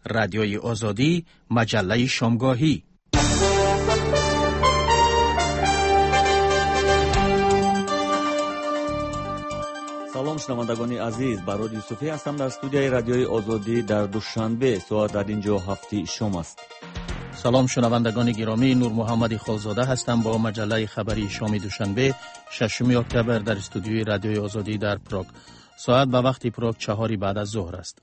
رادیوی آزادی، مجله شامگاهی. سلام شنوندگان عزیز، براد یوسفی هستم در استودیوی رادیوی آزادی در دوشنبه. ساعت در اینجا 7 شام است. سلام شنوندگان گرامی، نور محمد خالزاده هستم با مجله خبری شام دوشنبه 6 اکتبر در استودیوی رادیوی آزادی در پراگ. ساعت به وقت پراگ 4 بعد از ظهر است.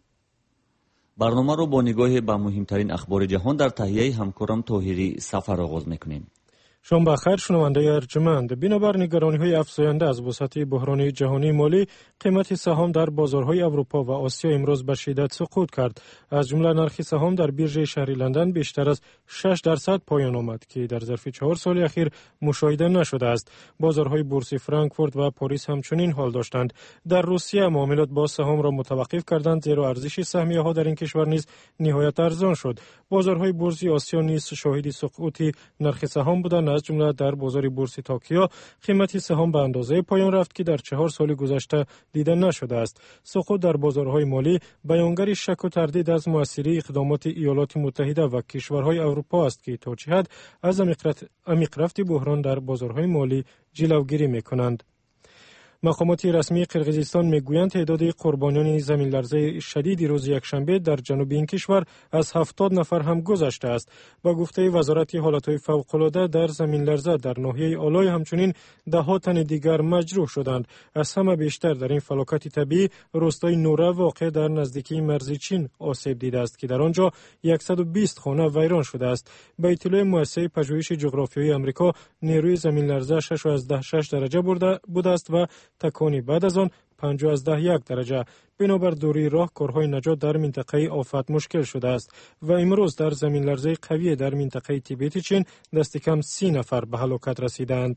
برنامه رو با نگاه به مهمترین اخبار جهان در تهیه همکارم طاهری سفر آغاز میکنیم. شام بخیر شنونده ارجمند. بنابر نگرانی‌های افزاینده از وسعت بحران جهانی مالی، قیمت سهام در بازارهای اروپا و آسیا امروز به شدت سقوط کرد. از جمله نرخ سهام در بیرژ شهری لندن بیشتر از 6% پایان آمد که در ظرف 4 سال اخیر مشاهده نشده است. بازارهای بورس فرانکفورت و پاریس همچنین حال داشتند. در روسیه معاملات با سهام را متوقف کردند زیرا ارزش سهمیه‌ها در این کشور نیز نهایت ارزان شد. بازارهای بورس آسیا نیز شاهد سقوط نرخ سهام بودند. از جمله در بازار بورس توکیو قیمت سهام به اندازه پایان رفت که در 4 سال گذشته دیده نشده است. سقوط در بازارهای مالی بیانگر شک و تردید از موثری اقدامات ایالات متحده و کشورهای اروپا است که تا چه حد از عمیق رفت بحران در بازارهای مالی جلوگیری می‌کنند. مقامات رسمی قرقیزستان میگویند تعداد قربانیان زمین لرزه شدید روز یکشنبه در جنوب این کشور از 70 نفر هم گذشته است. با گفته وزارت حالتهای فوق‌العاده در زمین لرزه در ناحیه آلای همچنین ده‌ها تن دیگر مجروح شدند. از همه بیشتر در این فلاکت طبیعی روستای نوره واقع در نزدیکی مرز چین آسیب دیده است که در آنجا 120 خانه ویران شده است. به اطلاع مؤسسه پژوهش جغرافیایی آمریکا، نیروی زمین لرزه 6.6 درجه بوده است و تکانی بعد از آن 5.1 درجه. بنابر دوری راه کارهای نجات در منطقه آفت مشکل شده است و امروز در زمین لرزه قوی در منطقه تیبت چین دست کم 30 نفر به هلاکت رسیدند.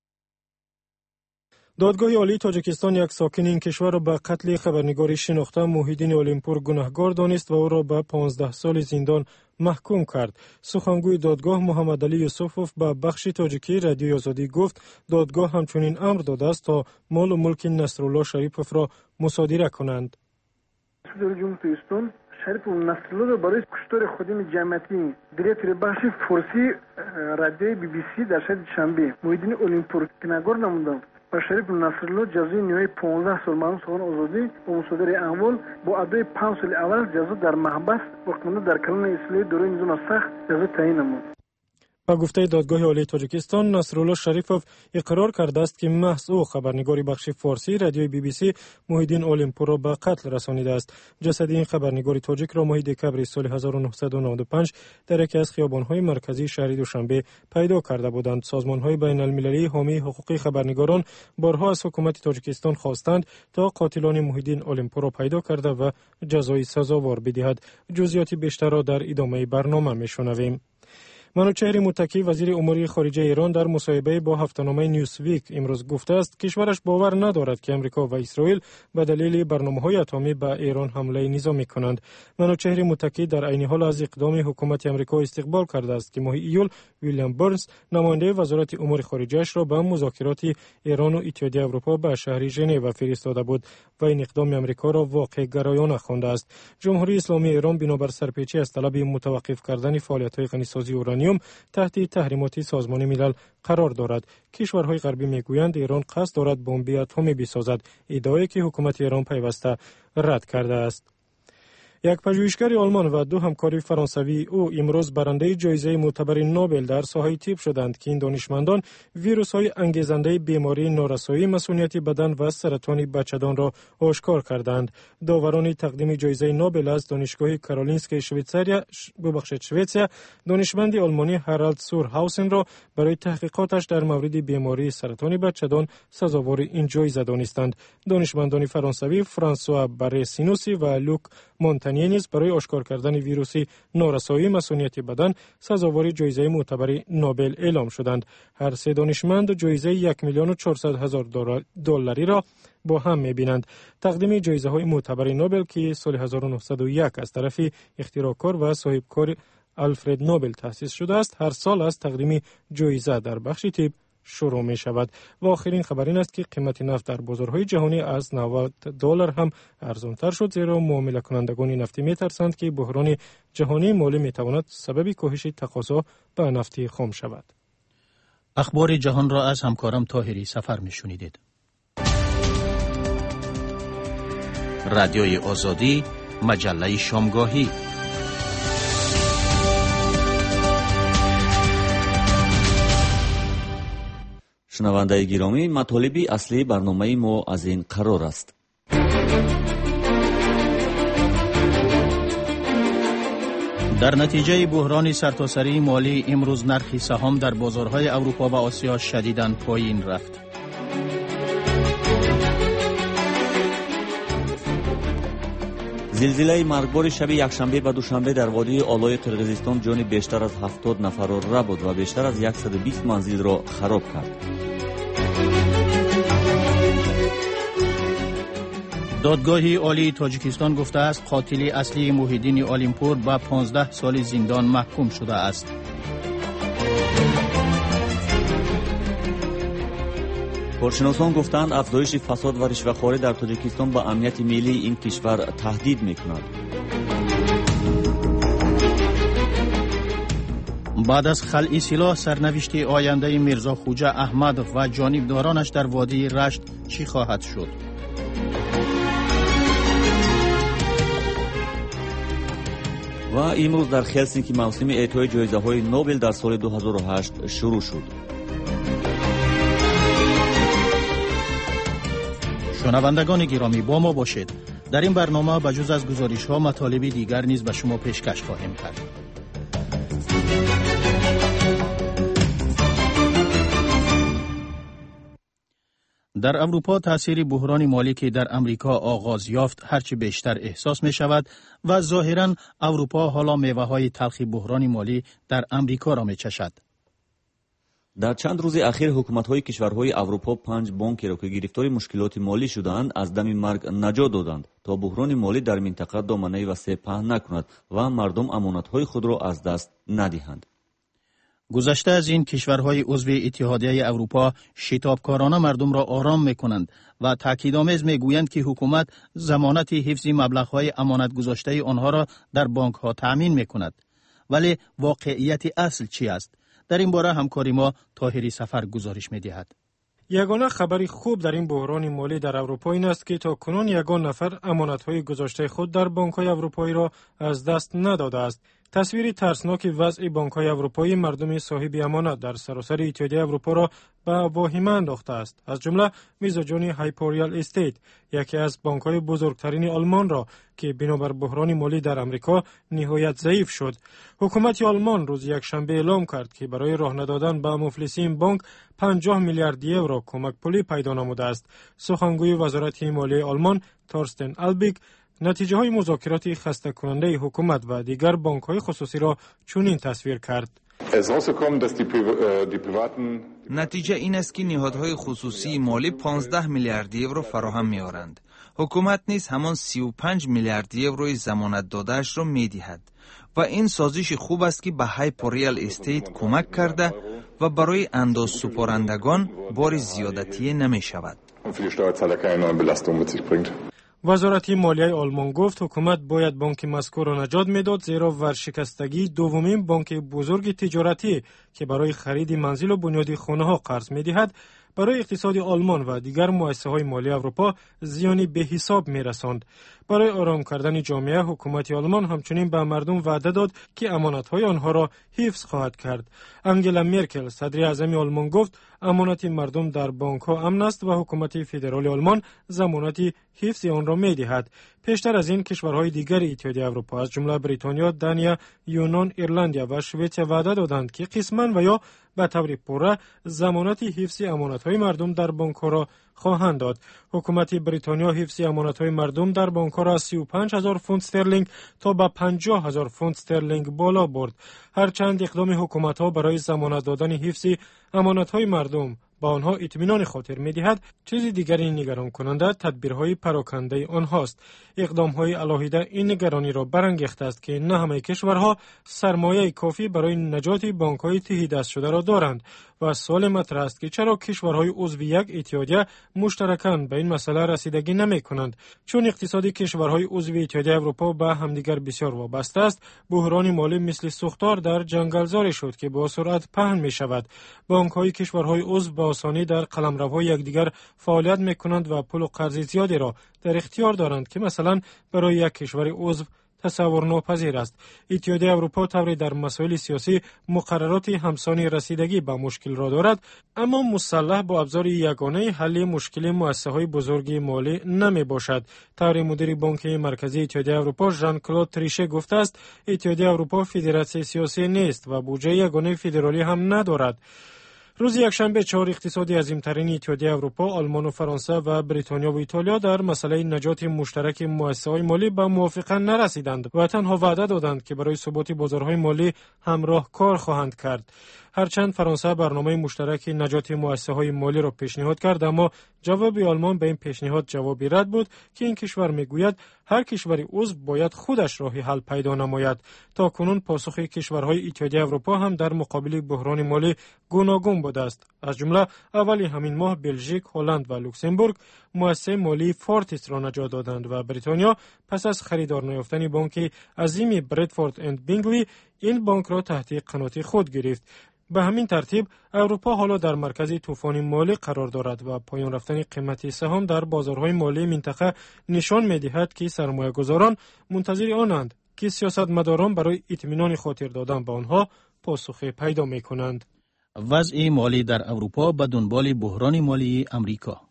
دادگاه عالی تاجیکستان یک ساکن این کشور را به قتل خبرنگاری شناخته موحدین اولمپور گناهکار دانست و او را به 15 سال زندان محکوم کرد. سخنگوی دادگاه محمد علی یوسفوف به بخش تاجیکی رادیوی آزادی گفت دادگاه همچنین امر داده است تا مال و ملک نصرالله شریپوف را مصادره کنند. شریف نصرالله رو برای کشتار خودم جمعیتی دیرکتور بخش فارسی رادیوی بی بی سی در شهر شنبه موحدین اولمپور گناهکار نمودند. و شریف نصرالله جزای نهایی 15 سال معمول سخن آزادی و مصادره اموال با ادای 5 سال اول جزا در محبس وقتی در کلان اصلاحی دوره نظام سخت جزا تعیین نمود. با گفته دادگاه عالی تاجیکستان، نصرالله شریفوف اقرار کرده است که محض او خبرنگار بخش فارسی رادیوی بی بی سی موحدین اولمپور را به قتل رسانیده است. جسد این خبرنگار تاجیک را ماه دکبر سال 1995 در یکی از خیابان‌های مرکزی شهر دوشنبه پیدا کرده بودند. سازمان‌های بین‌المللی حامی حقوق خبرنگاران بارها از حکومت تاجیکستان خواستند تا قاتلان موحدین اولمپور را پیدا کرده و جزای سزاوار بدهد. جزئیات بیشتر را در ادامه برنامه می‌شنویم. منوچهر متکی وزیر امور خارجه ایران در مصاحبه با هفته‌نامه نیوزویک امروز گفته است کشورش باور ندارد که امریکا و اسرائیل به دلیل برنامه‌های اتمی به ایران حمله نظامی کنند. منوچهر متکی در عین حال از اقدام حکومت امریکا استقبال کرده است که ماه ایول ویلیام برنز نماینده وزارت امور خارجه را به مذاکرات ایران و اتحادیه اروپا به شهر ژنو فرستاده بود و این اقدام امریکا را واقع گرایانه خوانده است. جمهوری اسلامی ایران بنابر سرپیچی از طلب متوقف کردن فعالیت‌های غنیسازی اورانیوم تحت تحریمات سازمان ملل قرار دارد. کشورهای غربی میگویند ایران قصد دارد بمب اتمی بسازد، ادعایی که حکومت ایران پیوسته رد کرده است. یک پژوهشگر آلمان و 2 همکار فرانسوی او امروز برنده جایزه معتبر نوبل در ساحه طب شدند که این دانشمندان ویروس‌های انگیزنده بیماری نارسایی مسئولیت بدن و سرطان بچه‌دان را آشکار کردند. داوران تقدیم جایزه نوبل از دانشگاه کارولینسک شویتزیا دانشمند آلمانی هارالد سورهاوسن را برای تحقیقاتش در مورد بیماری سرطان بچه‌دان سزاوار این جایزه دانستند. دانشمندان فرانسوی فرانسوا برسینوسی و لوک مونتانیز برای آشکار کردن ویروس نارسایی مسئولیت بدن سزاوار جایزه معتبر نوبل اعلام شدند. هر 3 دانشمند جایزه 1,400,000 دلاری را با هم می‌بینند. تقدیم جایزه‌های معتبر نوبل که سال 1901 از طرف اختراعکار و صاحبکار آلفرد نوبل تأسیس شده است، هر سال از تقدیم جایزه در بخش طب شروع می شود. و آخرین خبر این است که قیمت نفت در بازارهای جهانی از $90 هم ارزانتر شد، زیرا معامله کنندگان نفتی می ترسند که بحران جهانی مالی می تواند سبب کاهش تقاضا به نفت خام شود. اخبار جهان را از همکارم طاهری سفر می شنیدید. رادیوی آزادی، مجله شامگاهی. شنونده گرامی، مطالب اصلی برنامه ما از این قرار است. در نتیجه بحران سرتاسری مالی امروز نرخ سهام در بازارهای اروپا و آسیا شدیداً پایین رفت. زلزله مرگبار شب یکشنبه و دوشنبه در وادی آلای قرقیزستان جان بیشتر از 70 نفر را برد و بیشتر از 120 منزل را خراب کرد. دادگاه عالی تاجیکستان گفته است قاتل اصلی محیدین اولینپور به 15 سال زندان محکوم شده است. کارشناسان گفتند افزایش فساد و رشوه‌خواری در تاجیکستان به امنیت ملی این کشور تهدید می‌کند. بعد از خلع سلاح سرنوشت آینده میرزا خوجه احمد و جانبدارانش در وادی رشت چی خواهد شد؟ و امروز در هلسینکی موسم اعطای جایزه‌های نوبل در سال 2008 شروع شد. شنوندگان گرامی با ما باشید. در این برنامه بجز از گزارش‌ها مطالب دیگر نیز به شما پیشکش خواهیم کرد. در اروپا تاثیر بحران مالی که در امریکا آغاز یافت هرچی بیشتر احساس می شود و ظاهراً اروپا حالا میوه‌های تلخ بحران مالی در امریکا را می چشد. در چند روز اخیر حکومت‌های کشورهای اروپا 5 بانکی را که گرفتار مشکلات مالی شدند از دم مرگ نجات دادند تا بحران مالی در منطقه دامنه وسیع پهن نکند و مردم امانت‌های خود را از دست ندهند. گذشته از این کشورهای عضو اتحادیه اروپا شتابکارانه مردم را آرام می‌کنند و تاکیدآمیز می‌گویند که حکومت ضمانت حفظ مبلغ‌های امانت گذاشته آنها را در بانک‌ها تأمین می‌کند. ولی واقعیت اصل چی است؟ در این باره همکاری ما طاهری سفر گزارش می‌دهد. یگانه خبری خوب در این بحران مالی در اروپا این است که تا کنون یگان نفر امانت‌های گذاشته خود در بانک‌های اروپایی را از دست نداده است. تصویر ترسناک وضع بانک‌های اروپایی مردم صاحب امانت در سراسر اتحادیه اروپا را به واهمه انداخته است. از جمله میزوجانی هایپوریال استیت، یکی از بانک‌های بزرگترین آلمان را که بنابر بحران مالی در امریکا نهایت ضعیف شد. حکومت آلمان روز یکشنبه اعلام کرد که برای راه ندادن به مفلسی این بانک 50 میلیارد یورو کمک پولی پیدا نموده است. سخنگوی وزارت مالی آلمان تورستن آلبیک نتیجه های مذاکرات خسته کننده حکومت و دیگر بانک های خصوصی را چنین تصویر کرد. نتیجه این است که نهادهای خصوصی مالی 15 میلیارد یورو فراهم می‌آورند. حکومت نیز همان 35 میلیارد یوروی ضمانت داده‌اش را می‌دهد و این سازش خوب است که به هایپوریال استیت کمک کرده و برای انداز سپارندگان بار زیادتی نمی‌شود. وزارت مالیه آلمان گفت حکومت باید بانک مذکور را نجات میداد، زیرا ورشکستگی دومین بانک بزرگ تجارتی که برای خرید منزل و بنیاد خانه ها قرض میدهد برای اقتصاد آلمان و دیگر مؤسسه‌های مالی اروپا زیانی به حساب میرساند. برای آرام کردن جامعه حکومت آلمان همچنین به مردم وعده داد که امانت‌های آنها را حفظ خواهد کرد. انگلا مرکل صدر اعظم آلمان گفت امانت مردم در بانک‌ها امن است و حکومت فدرال آلمان ضمانت حفظ آن را می‌دهد. پیشتر از این کشورهای دیگر اتحادیه اروپا از جمله بریتانیا، دانیا، یونان، ایرلند و شوئد وعده دادند که قسماً و یا به طور پوره ضمانت حفظ امانت‌های مردم در بانک‌ها را خواهند داد. حکومت بریتانیا حفظ امانت‌های مردم در بانک‌ها را 35,000 پوند استرلینگ تا به 50,000 پوند استرلینگ بالا برد. هرچند اقدام حکومت‌ها برای ضمانت دادن حفظ امانت‌های مردم با آنها اطمینان خاطر می‌دهد، چیز دیگری نگران کننده تدبیرهای پراکنده آنهاست. اقدام‌های علاهیده این نگرانی را برانگیخته است که نه همه کشورها سرمایه کافی برای نجات بانک‌های تهی دست شده را دارند و سوال مطرح است که چرا کشورهای عضو یک اتحادیه مشترکاً به این مسئله رسیدگی نمی‌کنند. چون اقتصاد کشورهای عضو اتحادیه اروپا به همدیگر بسیار وابسته است، بحران مالی مثل سوختار در جنگلزاری شد که با سرعت پهن می‌شود. بانک‌های کشورهای عضو با آسانی در قلمروهای یکدیگر فعالیت می‌کنند و پول و قرض زیادی را در اختیار دارند که مثلا برای یک کشور عضو تصور ناپذیر است. اتحادیه اروپا طوری در مسائل سیاسی مقررات همسانی رسیدگی به مشکل را دارد، اما مسلح با ابزار یگانه حل مشکل مؤسسه‌های بزرگ مالی نمی باشد. طوری مدیر بانک مرکزی اتحادیه اروپا ژان کلود تریشه گفته است اتحادیه اروپا فدراسیون سیاسی نیست و بودجه یگانه فدرالی هم ندارد. روز یکشنبه 4 اقتصادی عظیم‌ترین اتحادیه اروپا، آلمان و فرانسه و بریتانیا و ایتالیا در مسئله نجات مشترک مؤسسه‌های مالی به موافقت نرسیدند و تنها وعده دادند که برای ثبات بازارهای مالی همراه کار خواهند کرد. هرچند فرانسه برنامه مشترک نجات مؤسسه‌های مالی را پیشنهاد کرد، اما جواب آلمان به این پیشنهاد جوابی رد بود که این کشور میگوید هر کشوری عضو باید خودش راه حل پیدا نماید. تاکنون پاسخ کشورهای اتحادیه اروپا هم در مقابل بحران مالی گوناگون بوده است. از جمله اولی همین ماه بلژیک، هلند و لوکزامبورگ مؤسسه مالی فورتیس را نجات دادند و بریتانیا پس از خریدار نیافتن بانک عظیم بردفورد اند بینگلی این بانک را تحت قنات خود گرفت. به همین ترتیب اروپا حالا در مرکز طوفان مالی قرار دارد و پایان رفتن قیمت سهام در بازارهای مالی منطقه نشان می‌دهد که سرمایه‌گذاران منتظر آنند که سیاستمداران برای اطمینان خاطر دادن به آنها پاسخ پیدا می‌کنند. وضع مالی در اروپا به دنبال بحران مالی امریکا.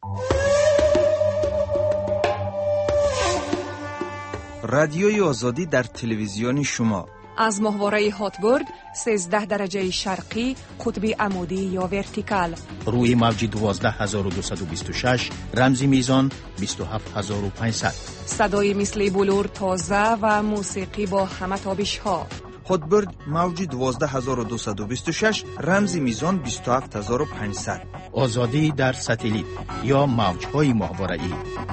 رادیوی آزادی در تلویزیون شما از ماهواره هاتبرد 13 درجه شرقی قطب عمودی یا ورتیکال، روی موج 12226 رمزی میزان 27500، صدای مثل بلور تازه و موسیقی با همه تابش ها. هاتبرد موج 12226 رمزی میزان 27500. آزادی در ستلیت یا موج‌های ماهواره‌ای.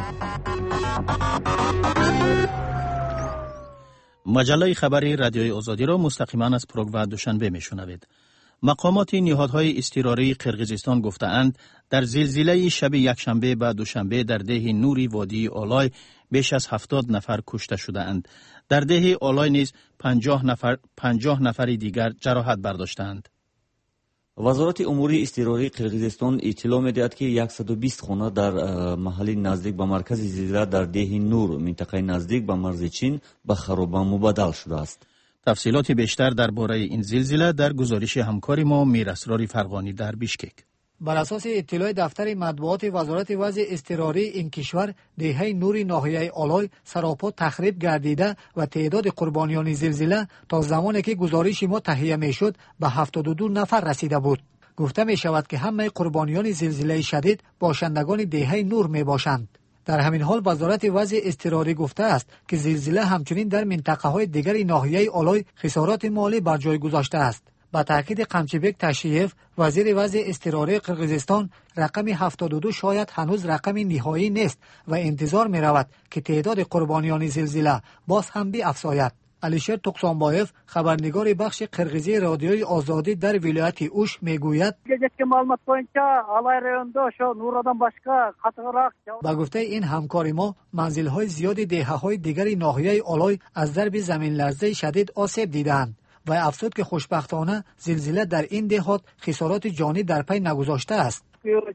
مجله خبری رادیوی آزادی را مستقیما از پروگ و دوشنبه میشنوید. مقامات نهادهای اضطراری قرقیزستان گفته‌اند در زلزله شب یکشنبه و دوشنبه در ده نوری وادی آلای بیش از 70 نفر کشته شده‌اند. در ده آلای نیز 50 نفر دیگر جراحت برداشتند. وزارت امور اضطراری قرقیزستان اطلاع می‌دهد که 120 خانه در محلی نزدیک به مرکز زلزله در ده نور منطقه نزدیک به مرز چین به خرابه مبدل شده است. تفصیلات بیشتر درباره این زلزله در گزارش همکار ما میراسرار فرغانی در بیشکک. بر اساس اطلاع دفتر مطبوعات وزارت وضع اضطراری این کشور، دهه نور ناحیه آلای سراپا تخریب گردیده و تعداد قربانیان زلزله تا زمانی که گزارش ما تهیه میشد به 72 نفر رسیده بود. گفته می شود که همه قربانیان زلزله شدید باشندگان دهه نور می باشند. در همین حال وزارت وضع اضطراری گفته است که زلزله همچنین در منطقه های دیگر ناحیه آلای خسارات مالی بر جای گذاشته است. با تاکید قمچیبک تشریف وزیر وضع اضطراری قرقیزستان، رقم 72 شاید هنوز رقم نهایی نیست و انتظار می رود که تعداد قربانیان زلزله باز هم بیافزاید. علیشیر توکسانبایف، خبرنگار بخش قرقیزی رادیوی آزادی در ولایت اوش میگوید با گفته این همکار ما منزل‌های زیادی دهه‌های دیگر ناحیه آلای از ضرب زمین لرزه شدید آسیب دیدند و افزود که خوشبختانه زلزله در این دهات خسارات جانی در پی نگذاشته است.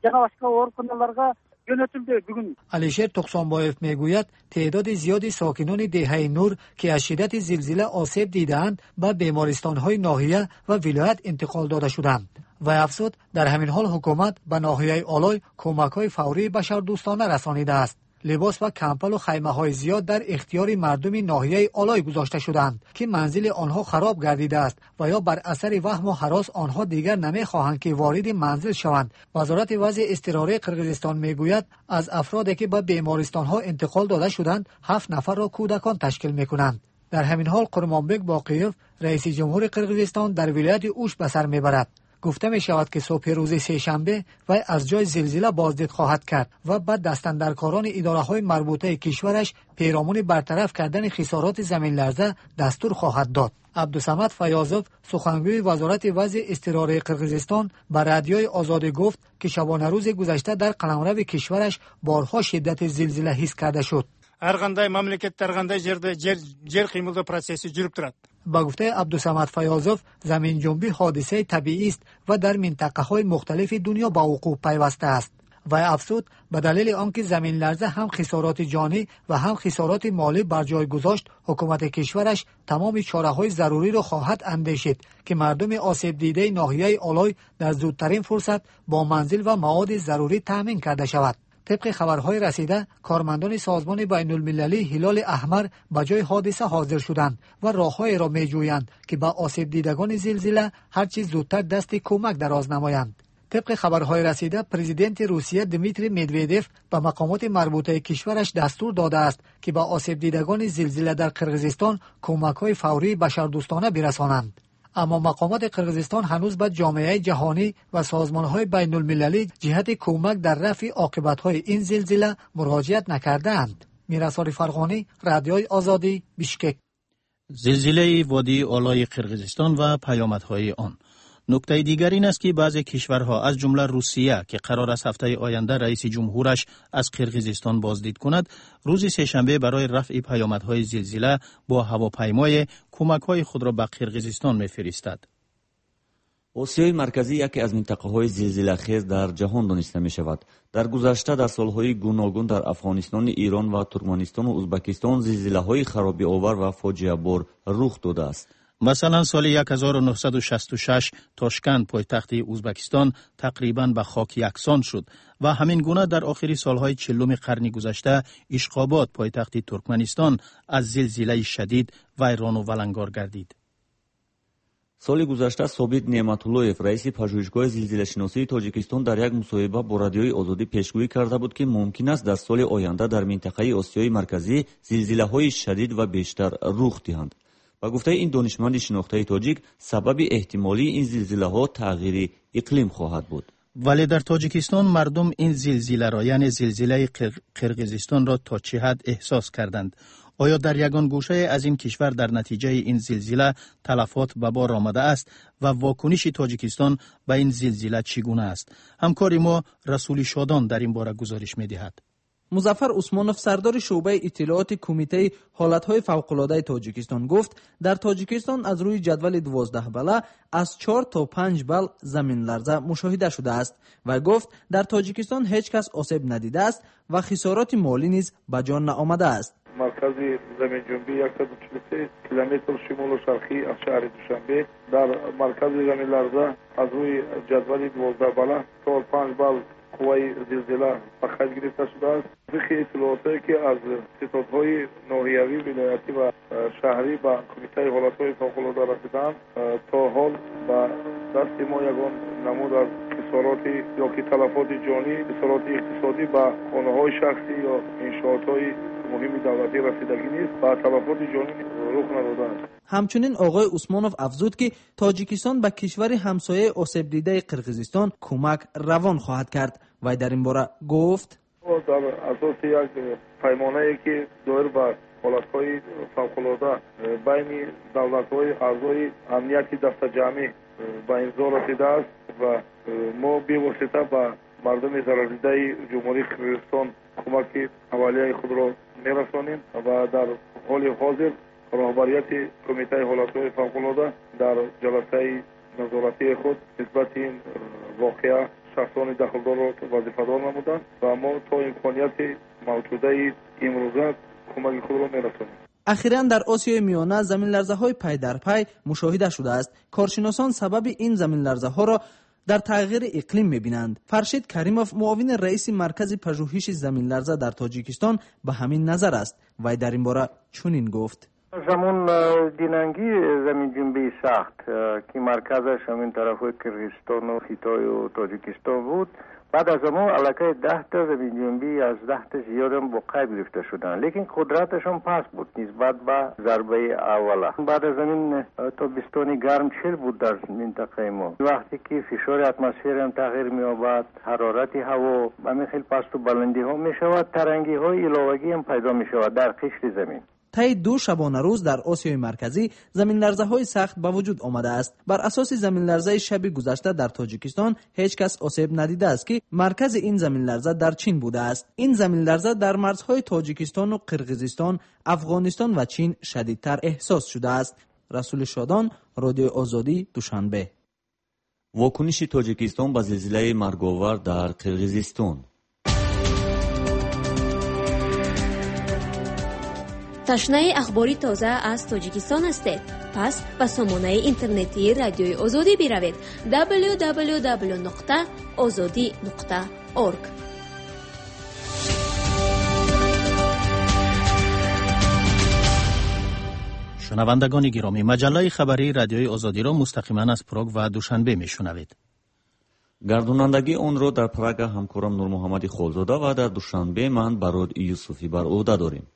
علیشیر توکسانبایف میگوید تعداد زیادی ساکنان دهه نور که از شدت زلزله آسیب دیدند به بیمارستان‌های ناحیه و ولایت انتقال داده شدند و افزود در همین حال حکومت به ناحیه آلای کمک‌های فوری بشردوستانه رسانیده است. لباس و کمپل و خیمه‌های زیاد در اختیار مردم ناحیه آلای گذاشته شدند که منزل آنها خراب گردیده است و یا بر اثر وهم و هراس آنها دیگر نمی‌خواهند که وارد منزل شوند. وزارت وضع اضطراری قرقیزستان میگوید از افرادی که به بیمارستان‌ها انتقال داده شدند 7 نفر را کودکان تشکیل می‌کنند. در همین حال قرمانبک باقیف، رئیس جمهور قرقیزستان در ولایت اوش به سر میبرد. گفته می شود که صبح روز سه‌شنبه وی از جای زلزله بازدید خواهد کرد و بعد دستاندرکاران اداره‌های مربوطه کشورش پیرامون برطرف کردن خسارات زمین لرزه دستور خواهد داد. عبدالصمد فیاضوف سخنگوی وزارت وضع اضطراری قرقیزستان به رادیوی آزادی گفت که شبانه روز گذشته در قلمرو کشورش بارها شدت زلزله حس کرده شد. Har qanday mamlakatda har qanday yerda yer qiymildi prosesi жүрib turadi. با گفته عبدالصمد فیاضوف زمین جنبی حادثه طبیعی است و در منطقه‌های مختلف دنیا با وقوع پیوسته است. و افزود به دلیل آنکه زمین لرزه هم خسارات جانی و هم خسارات مالی بر جای گذاشت، حکومت کشورش تمام چاره‌های ضروری را خواهد اندیشید که مردم آسیب دیده ناحیه آلای در زودترین فرصت با منزل و مواد ضروری تامین کرده شود. طبق خبرهای رسیده کارمندان سازمان بین المللی هلال احمر به جای حادثه حاضر شدند و راه‌هایی را می‌جویند که به آسیب دیدگان زلزله هرچی زودتر دست کمک دراز نمایند. طبق خبرهای رسیده پرزیدنت روسیه دمیتری مدودیف به مقامات مربوطه کشورش دستور داده است که به آسیب دیدگان زلزله در قرقیزستان کمک‌های فوری بشردوستانه برسانند. اما مقامات قرقیزستان هنوز به جامعه جهانی و سازمان‌های بین المللی جهت کمک در رفع عاقبت‌های این زلزله مراجعت نکرده‌اند. میرسال فرغانی، رادیوی آزادی، بیشکک. زلزله وادی آلای قرقیزستان و پیامدهای آن. نکته دیگر این است که بعضی کشورها از جمله روسیه که قرار است هفته آینده رئیس جمهورش از قرقیزستان بازدید کند، روز سه‌شنبه برای رفع پیامدهای زلزله با هواپیمای کمک‌های خود را به قرقیزستان می‌فرستد. آسیای مرکزی یکی از منطقه‌های زلزله‌خیز در جهان دانسته می‌شود. در گذشته در سال‌های گوناگون در افغانستان، ایران و ترکمنستان و ازبکستان زلزله‌های خرابی‌آور و فاجعه‌بار رخ داده است. مثلا سال 1966 تاشکند پایتخت ازبکستان تقریباً به خاک یکسان شد و همین گونه در آخر سالهای 40 قرن گذشته اشقاباد پایتخت ترکمنستان از زلزله شدید ویران و ولنگار گردید. سال گذشته ثابت نعمت‌اللهیف رئیس پژوهشگاه زلزله‌شناسی تاجیکستان در یک مصاحبه با رادیوی آزادی پیشگویی کرده بود که ممکن است در سال آینده در منطقه آسیای مرکزی زلزله‌های شدید و بیشتر رخ دهند. با گفته این دانشمند شناخته تاجیک، سبب احتمالی این زلزله‌ها تغییر اقلیم خواهد بود. ولی در تاجیکستان مردم این زلزله را یعنی زلزله قرقیزستان را تا چه حد احساس کردند؟ آیا در یگان گوشه از این کشور در نتیجه این زلزله تلفات به بار آمده است و واکنش تاجیکستان به این زلزله چگونه است؟ همکار ما رسول شادان در این باره گزارش می‌دهد. مظفر عثمانوف سردار شعبه اطلاعات کمیته حالتهای فوق‌العاده تاجیکستان گفت در تاجیکستان از روی جدول 12 بله از 4 تا 5 بل زمین لرزه مشاهده شده است و گفت در تاجیکستان هیچ کس آسیب ندیده است و خسارات مالی نیز به جان نآمده است. مرکز زمین جنبی 143 کیلومتر شمال شرقی از شهر دوشنبه در مرکز زمین لرزه از روی جدول 12 بله تا 5 بل قوای زلزله به خرج گرفته شده است. طبق اطلاعاتی که از ستادهای ناحیوی، ولایتی و شهری به کمیته حالتهای فوق‌العاده رسیدند، تا حال به دست ما یگان نمود از خسارات یا که تلفات جانی، خسارات اقتصادی به خانه‌های شخصی یا انشاءات‌های مهم دولتی رسیدگی نیست و تلفات جانی رخ نداده است. همچنین آقای عثمانوف افزود که تاجیکستان به کشور همسایه آسیب دیده قرقیزستان کمک روان خواهد کرد و در این باره گفت در اساس یک پیمانه‌ای که دایر بر حالت‌های فوق‌العاده بین دولت‌های اعضای امنیتی دست جمعی به امضا رسیده است و ما بی‌واسطه به مردم ضرردیده جمهوری قرقیزستان کمک اولیه خود را می‌رسانیم و در حال حاضر رهبریت کمیته حالت‌های فوق‌العاده در جلسه نظارتی خود نسبت این واقعه شخصان دخلدار را وظیفه‌دار نمودند و ما تا امکانیت موجوده امروزه کمک خود را می‌رسانیم. اخیراً در آسیای میانه زمین لرزه‌های پی در پی مشاهده شده است. کارشناسان سبب این زمین لرزه‌ها را در تغییر اقلیم می‌بینند. فرشید کریموف معاون رئیس مرکز پژوهش زمین لرزه در تاجیکستان به همین نظر است و در این باره چنین گفت: زمان دیننگی زمین جنبی سخت که مرکزش همین طرف کرغیزستان و خیتای و تاجیکستان بود بعد از اون علاقه 10 تا زمین جنبی از 10 تا زیاد هم با قید گرفته شدن، لیکن قدرتشون پس بود نسبت به ضربه اوله. بعد از این تابستانی گرم چل بود در منطقه ما. وقتی که فشار اتمسفر هم تغییر می‌یابد، حرارت هوا همین خیلی پست و بلندی ها می‌شود، ترنگی های علاوه‌ای هم پیدا می‌شود در قشر زمین. طی 2 شبانه روز در آسیای مرکزی زمین لرزه های سخت به وجود آمده است. بر اساس زمین لرزه شب گذشته در تاجیکستان هیچ کس آسیب ندیده است که مرکز این زمین لرزه در چین بوده است. این زمین لرزه در مرزهای تاجیکستان و قرقیزستان، افغانستان و چین شدیدتر احساس شده است. رسول شادان، رادیو آزادی، دوشنبه. واکنش تاجیکستان به زلزله مرگاور در قرقیزستان. تشنه اخباری تازه از تاجیکستان هستید؟ پس به سامانه اینترنتی رادیوی آزادی بروید www.azadi.org. شنوندگان گرامی، مجله خبری رادیوی آزادی را مستقیما از پراگ و دوشنبه میشنوید. گردانندگی آن را در پراگ همکارم نور محمدی خولزاده و در دوشنبه من براد یوسفی بر عهده داریم.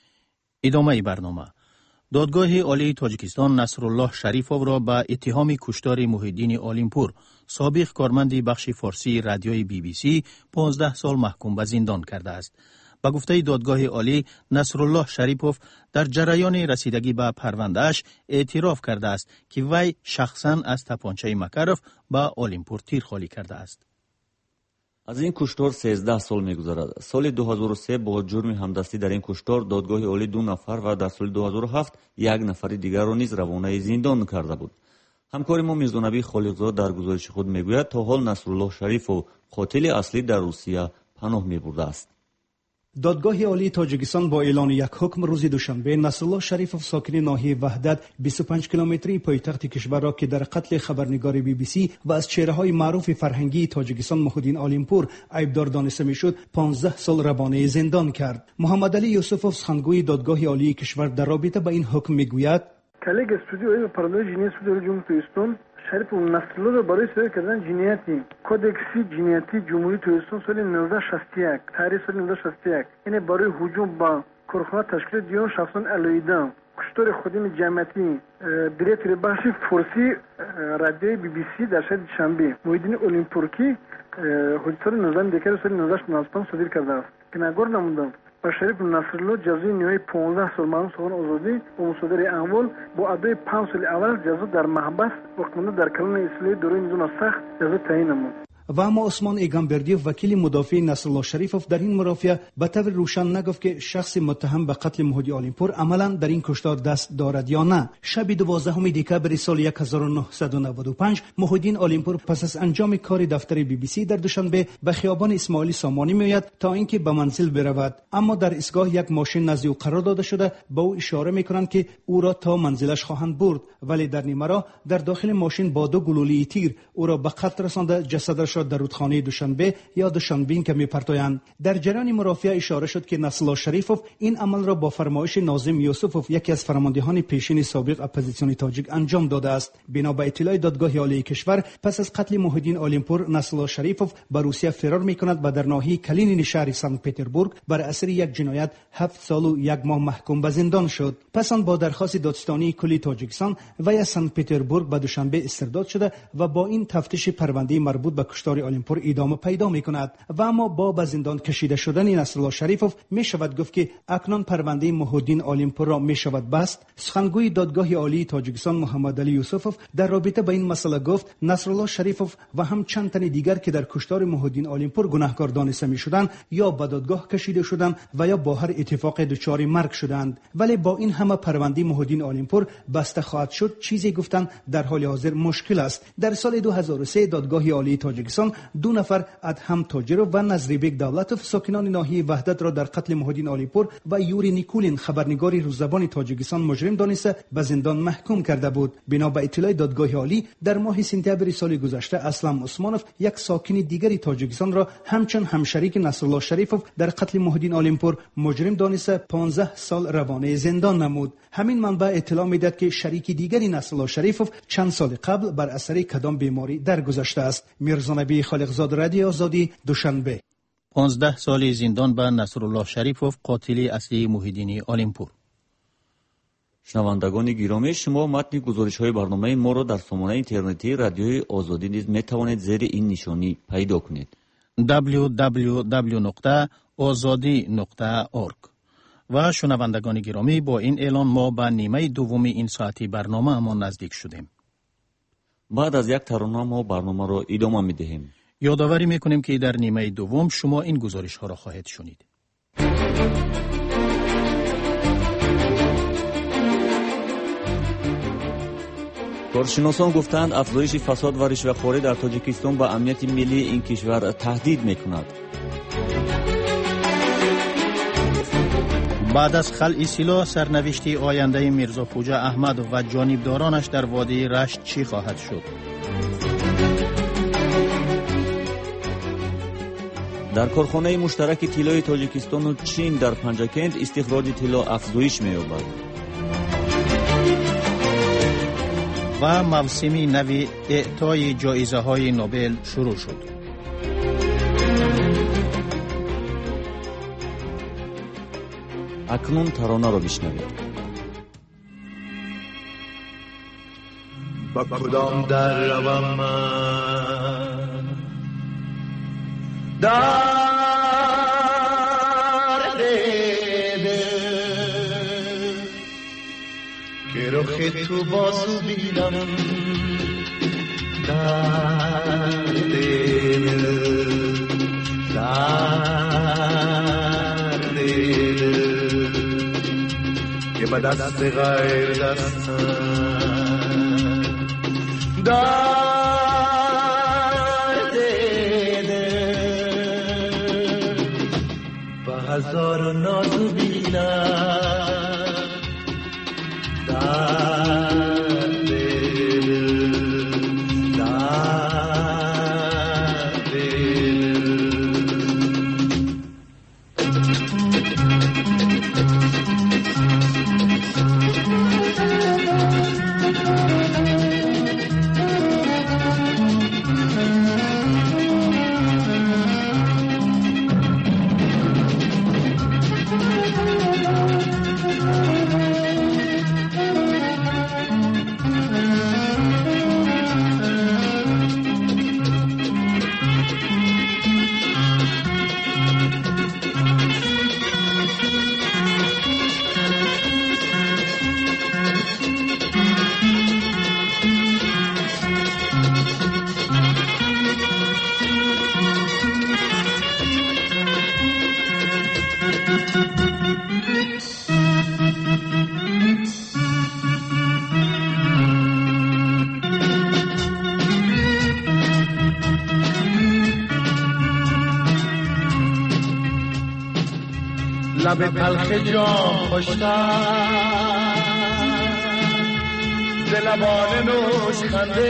ادامه برنامه. دادگاه عالی تاجیکستان نصرالله شریفوف را به اتهام کشتار محیدین عالمپور، سابق کارمند بخش فارسی رادیوی BBC 15 سال محکوم به زندان کرده است. به گفته دادگاه عالی، نصرالله شریفوف در جریان رسیدگی به پروندهش اعتراف کرده است که وی شخصاً از تپانچه مکرف به عالمپور تیر خالی کرده است. از این کشتار 13 سال می‌گذرد. سال 2003 با جرم همدستی در این کشتار دادگاه عالی 2 نفر و در سال 2007 1 نفر دیگر را نیز روانه زندان کرده بود. همکار ما میرزانبی خالقزاده در گزارش خود میگوید تا حال نصرالله شریفوف قاتل اصلی در روسیه پناه می‌برده است. دادگاه عالی تاجیکستان با اعلان یک حکم روز دوشنبه نصرالله شریفوف ساکن ناحیه وحدت 25 کیلومتری پایتخت کشور را که در قتل خبرنگار BBC و از چهره‌های معروف فرهنگی تاجیکستان محیدین عالمپور عیبدار دانسته میشد 15 سال روانه زندان کرد. محمد علی یوسفوف سخنگوی دادگاه عالی کشور در رابطه با این حکم میگوید کلیگ استودیوی پرونده جنایت صدور جمهوری تاجیکستان شریف نصرالله را برای صدور کردن جنایتی کودکسی جنایتی جمهوری تاجیکستان سال 1961 تاریخ سال 1961 این برای هجوم با کارخانه تشکیل دیون شخصان علایده کشتار خودم جمعیتی دیریتور بخش فارسی رادیوی BBC در شهر شنبه محیدین عالمپورکی حدود سال 19 دکتر سال 1995 صادر کرده است که نگار نموندم و شریف نصرالله جزای نیوی 15 سال معلوم سخن آزادی و مصادره اموال با ادای 5 سال اول جزا در محبس وقتمانده در کلان اصلاحی دوره نظام سخت جزا تعیین نمود. و اما عثمان ایگانبردیوف وکیل مدافع نصرالله شریفوف در این مرافعه به طور روشن نگفت که شخص متهم به قتل محیدین عالمپور عملا در این کشتار دست دارد یا نه. شب 12 دکبر سال 1995 محیدین عالمپور پس از انجام کار دفتر BBC در دوشنبه به خیابان اسماعیل سامانی میآید تا اینکه به منزل برود، اما در ایستگاه یک ماشین نزد او قرار داده شده به او اشاره میکنند که او را تا منزلش خواهند برد، ولی در نیمه راه در داخل ماشین با 2 گلوله تیر او را به قتل رسانده جسدش در رودخانه دوشنبه یا دوشنبین که میپرتایند. در جریان مرافعه اشاره شد که نصرالله شریفوف این عمل را با فرمایش ناظم یوسفوف یکی از فرماندهان پیشین سابق اپوزیسیون تاجیک انجام داده است. بنا به اطلاع دادگاه عالی کشور پس از قتل محیدین عالمپور نصرالله شریفوف به روسیه فرار میکند و در ناحیه کلینین شهر سنت پتربورگ بر اثر یک جنایت 7 سال و 1 ماه محکوم به زندان شد. پس آن با درخواست دادستانی کلی تاجیکستان و یا سنت پتربورگ به دوشنبه استرداد شده و با این تفتیش پرونده مربوط به کشتار عالمپور ادامه پیدا میکند. و اما با به زندان کشیده شدن نصرالله شریفوف می شود گفت که اکنون پرونده محیدین عالمپور را می شود بست. سخنگوی دادگاه عالی تاجیکستان محمد علی یوسفوف در رابطه با این مسئله گفت نصرالله شریفوف و هم چند تن دیگر که در کشتار محیدین عالمپور گناهکار دانسته می شدند یا به دادگاه کشیده شدند و یا با هر اتفاق دچار مرگ شدند، ولی با این همه پرونده محیدین عالمپور بسته خواهد شد چیزی گفتن در حال حاضر مشکل است. در سال 2003 دادگاه عالی تاجیکستان 2 نفر ادهم تاجرو و نظریبک دولتوف ساکنان ناحیه وحدت را در قتل محیدین عالمپور و یوری نیکولین خبرنگار روززبان تاجیکستان مجرم دانسته به زندان محکوم کرده بود. بنا به اطلاع دادگاه عالی در ماه سپتامبر سال گذشته اسلام عثمانوف یک ساکن دیگری تاجیکستان را همچون همشریک نصرالله شریفوف در قتل محیدین عالمپور مجرم دانسته 15 سال روانه زندان نمود. همین منبع اطلاع میداد که شریک دیگری نصرالله شریفوف چند سال قبل بر اثر کدام بیماری درگذشته است. میرزا نبی خالقزاد، رادیو آزادی، دوشنبه. 15 سال زندان به نصرالله شریفوف، قاتل اصلی محیدین آلمپور. شنوندگان گرامی، شما متن گزارش‌های برنامه ما را در سامانه اینترنتی رادیوی آزادی نیز می‌توانید زیر این نشانی پیدا کنید: www.azadi.org. و شنوندگان گرامی، با این اعلان ما به نیمه دوم این ساعتی برنامه ما نزدیک شدیم. بعد از یک ترانه ما برنامه را ادامه می‌دهیم. یادآوری می‌کنیم که در نیمه دوم شما این گزارش‌ها را خواهید شنید. کارشناسان گفتند افزایش فساد و رشوه‌خواری در تاجیکستان به امنیت ملی این کشور تهدید می‌کند. بعد از خلع سلاح، سرنوشت آینده میرزا خوجا احمد و جانبدارانش در وادی رشت چی خواهد شد؟ در کارخانه مشترک طلای تاجیکستان و چین در پنجکند استخراج طلا افزایش می‌یابد. و موسم نو اعطای جایزه‌های نوبل شروع شد. اکنون ترانه را بشنوید. با کدام در روم من درد دل که رخ تو بازو بینم، درد دل درد دل که به دست غیر دستم، درد دل به هزار ناز بینم، درد دل درد دل. لب تلخ جام خوشتر ز لبان نوش خنده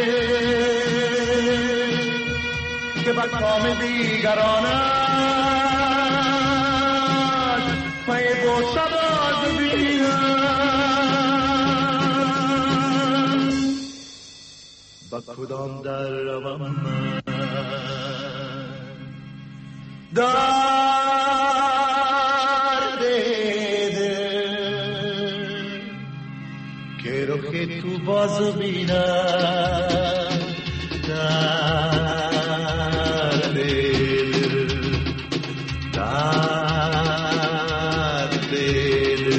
که بر کام دیگرانش پی بوسه باز بینم. با کدام در روم من که تو باز بینم، درد دل درد دل.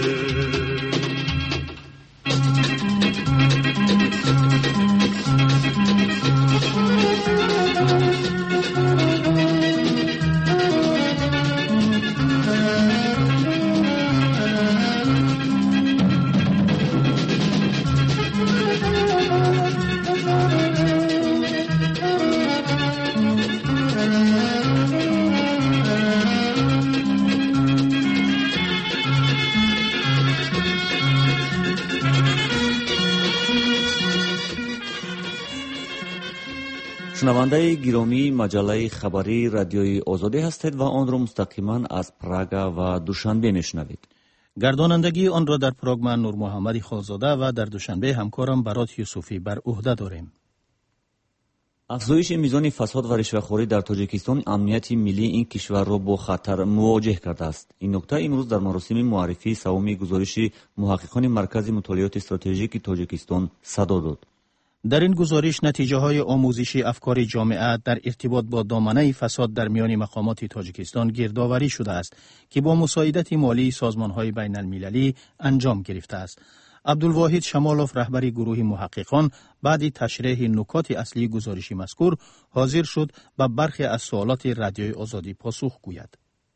شنونده گرامی، مجله خبری رادیوی آزادی هستید و آن را مستقیما از پراگ و دوشنبه میشنوید. گردانندگی آن را در پراگ من نور محمدی خالزاده و در دوشنبه همکارم برات یوسفی بر عهده داریم. افزایش میزان فساد و رشوه‌خوری در تاجیکستان امنیت ملی این کشور را با خطر مواجه کرده است. این نکته امروز در مراسم معرفی سوم گزارش محققان مرکز مطالعات استراتژیک تاجیکستان صدا داد. در این گزارش نتیجه های آموزشی افکار جامعه در ارتباط با دامنه فساد در میان مقامات تاجیکستان گردآوری شده است که با مساعدت مالی سازمان های بین المللی انجام گرفته است. عبدالواحد شمالوف رهبر گروه محققان بعد تشریح نکات اصلی گزارش مذکور حاضر شد و برخی از سوالات رادیوی آزادی پاسخ گوید.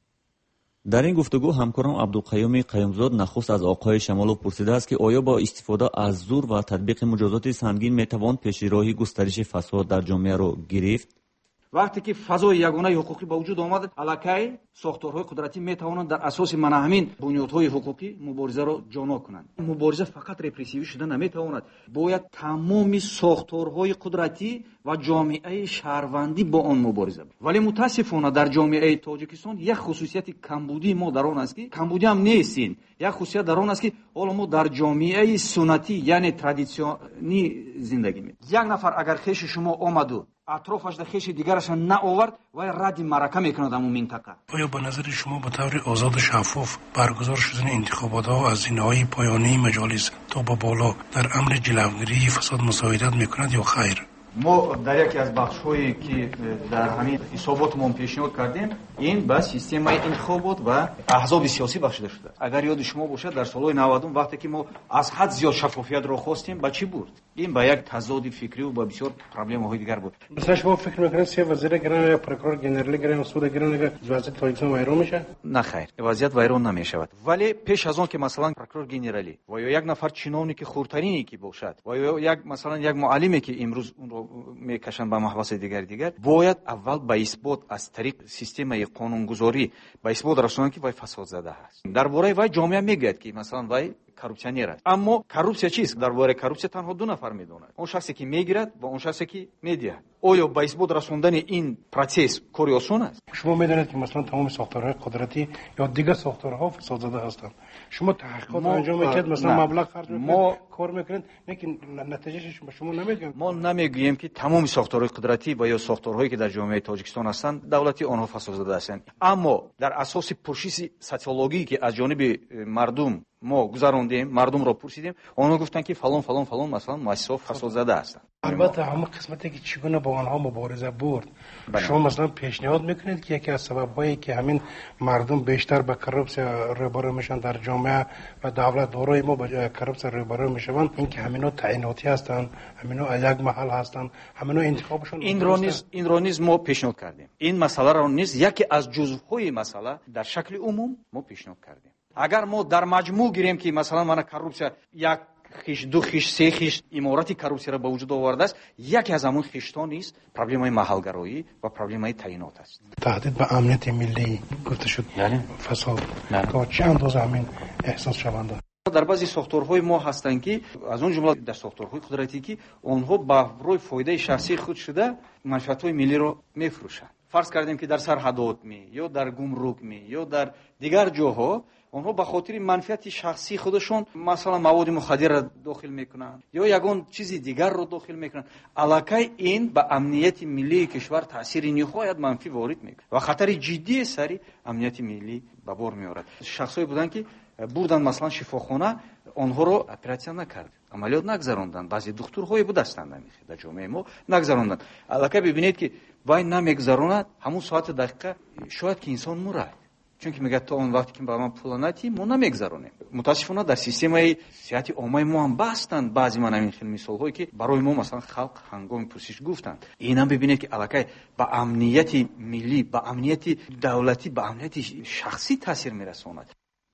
در این گفتگو همکارم عبدالقیوم قیومزاد نخست از آقای شمالوف پرسیده است که آیا با استفاده از زور و تطبیق مجازات سنگین میتوان پیش راهی گسترش فساد در جامعه را گرفت؟ وقتی که فضای یگانه حقوقی با وجود آمد، الکی ساختارهای قدرتی میتوانند در اساس من همین بنیادهای حقوقی مبارزه را جانا کنند. مبارزه فقط رپرسیوی شده نمیتواند، باید تمام ساختارهای قدرتی و جامعه شهروندی با آن مبارزه. ولی متاسفانه در جامعه تاجیکستان یک خصوصیت کمبودی ما در آن است که کمبودی هم نیستین. یک خصوصیت در آن است که حالا ما در جامعه سنتی یعنی ترادیسیونی زندگی می. یک نفر اگر خیش شما آمد و اطرافش در خیش دیگرش نآورد و رد معرکه میکند در منطقه. آیا به نظر شما به طور آزاد و شفاف برگزار شدن انتخابات ها از زینه‌های پایانی مجالس تا به بالا در امر جلوگیری فساد مساعدت میکند یا خیر؟ ما در یکی از بخش‌هایی که در همین حساباتمون پیشنهاد کردیم این به سیستم انتخابات و احزاب سیاسی بخشیده شده. اگر یاد شما باشد در سالهای 90 وقتی که ما از حد زیاد شفافیت را خواستیم به چی برد؟ این به یک تضاد فکری و به بسیار پروبلم‌های دیگر بود. مثلا شما فکر می‌کنید سه وزیر گران یا پروکورور جنرال گران و سود گران که وضعیت تاجیکستان ویران میشه؟ نه خیر، وضعیت ویران نمیشود. ولی پیش از آن که مثلا پروکورور جنرالی و یا یک نفر چینونی خردترینی که باشد و یا یک مثلا یک معلمی که امروز اون رو میکشن به محبس دیگر باید اول به اثبات از طریق سیستم قانونگذاری به اثبات رسانند که وای فساد زده است. درباره وای جامعه میگه که مثلا وای کروپسیونر است. اما کروپسیا چیست؟ درباره کروپسیا تنها دو نفر میدونند. اون شخصی که میگیرد و اون شخصی که میدهد. آیا به اثبات رساندن این پروسس کاری آسان است؟ شما میدونید که مثلا تمام ساختارهای قدرتی یا دیگر ساختارها فساد زده هستند. شما تحقیقات انجام میدید مثلا مبلغ خرج میکنید کار میکنید لیکن نتیجهش به شما نمیگن. ما نمیگوییم که تمام ساختارهای قدرتی و یا ساختارهایی که در جامعه تاجیکستان هستند دولتی آنها فساد زده هستند. اما در اساس پرسش سوسیولوژی که از جانب مردم ما گذراندیم، مردم را پرسیدیم، آنها گفتن که فلان مثلا مؤسسات فساد زده هستند. البته همه قسمتی که چگونه با آنها مبارزه برد. شما مثلا پیشنهاد میکنید که یکی از سبب‌هایی که همین مردم بیشتر به کروپسیا روبرو میشن در جامعه و دولت دارای ما به کروپسیا روبرو میشوند اینکه همینا تعییناتی هستند، همینا یک محل هستند، همینا انتخابشون این رو نیز ما پیشنهاد کردیم. این مسئله رو نیز یکی از جزوهای مسئله در شکل عموم ما پیشنهاد کردیم. اگر ما در مجموع گیریم که مثلا من کروپسیا یک خیش دو خیش سه خیش امارتی کروپسیا را به وجود آورده است، یکی از همون خیش‌ها نیست پروبلم‌های محلگرایی و پروبلم‌های تعیینات است. تهدید به امنیت ملی گفته شد یعنی فساد تا چه اندازه همین احساس شونده؟ در بعضی ساختارهای ما هستند که از اون جمله در ساختارهای قدرتی که آنها به روی فایده شخصی خود شده منفعت‌های ملی رو می‌فروشند. فرض کردیم که در سرحدات یا در گمرک یا در دیگر جاها آنها به خاطر منفعت شخصی خودشون مثلا مواد مخدر را داخل میکنند یا یگان چیزی دیگر را داخل میکنند. الکی این به امنیت ملی کشور تاثیر نهایت منفی وارد میکنه و خطر جدی سری امنیت ملی به بار میآورد. شخصایی بودند که بردن مثلا شفاخانه آنها رو اپراتسیا نکرد، عملیات نگذراندند. بعضی دکترهای بود هستند در جامعه ما نگذراندند. الکی ببینید که وای نمیگذراند همون ساعت دقیقه شاید که انسان مرد، چون که میگه تا اون وقتی که با ما پول ندی ما نمیگذرونیم. متاسفانه در سیستم صحت عامه ما هم بستند بعضی من همین خیلی مثال‌هایی که برای ما مثلا خلق هنگام پرسش گفتند. اینم ببینید که الکی با امنیت ملی، با امنیت دولتی، با امنیت شخصی تاثیر میرساند.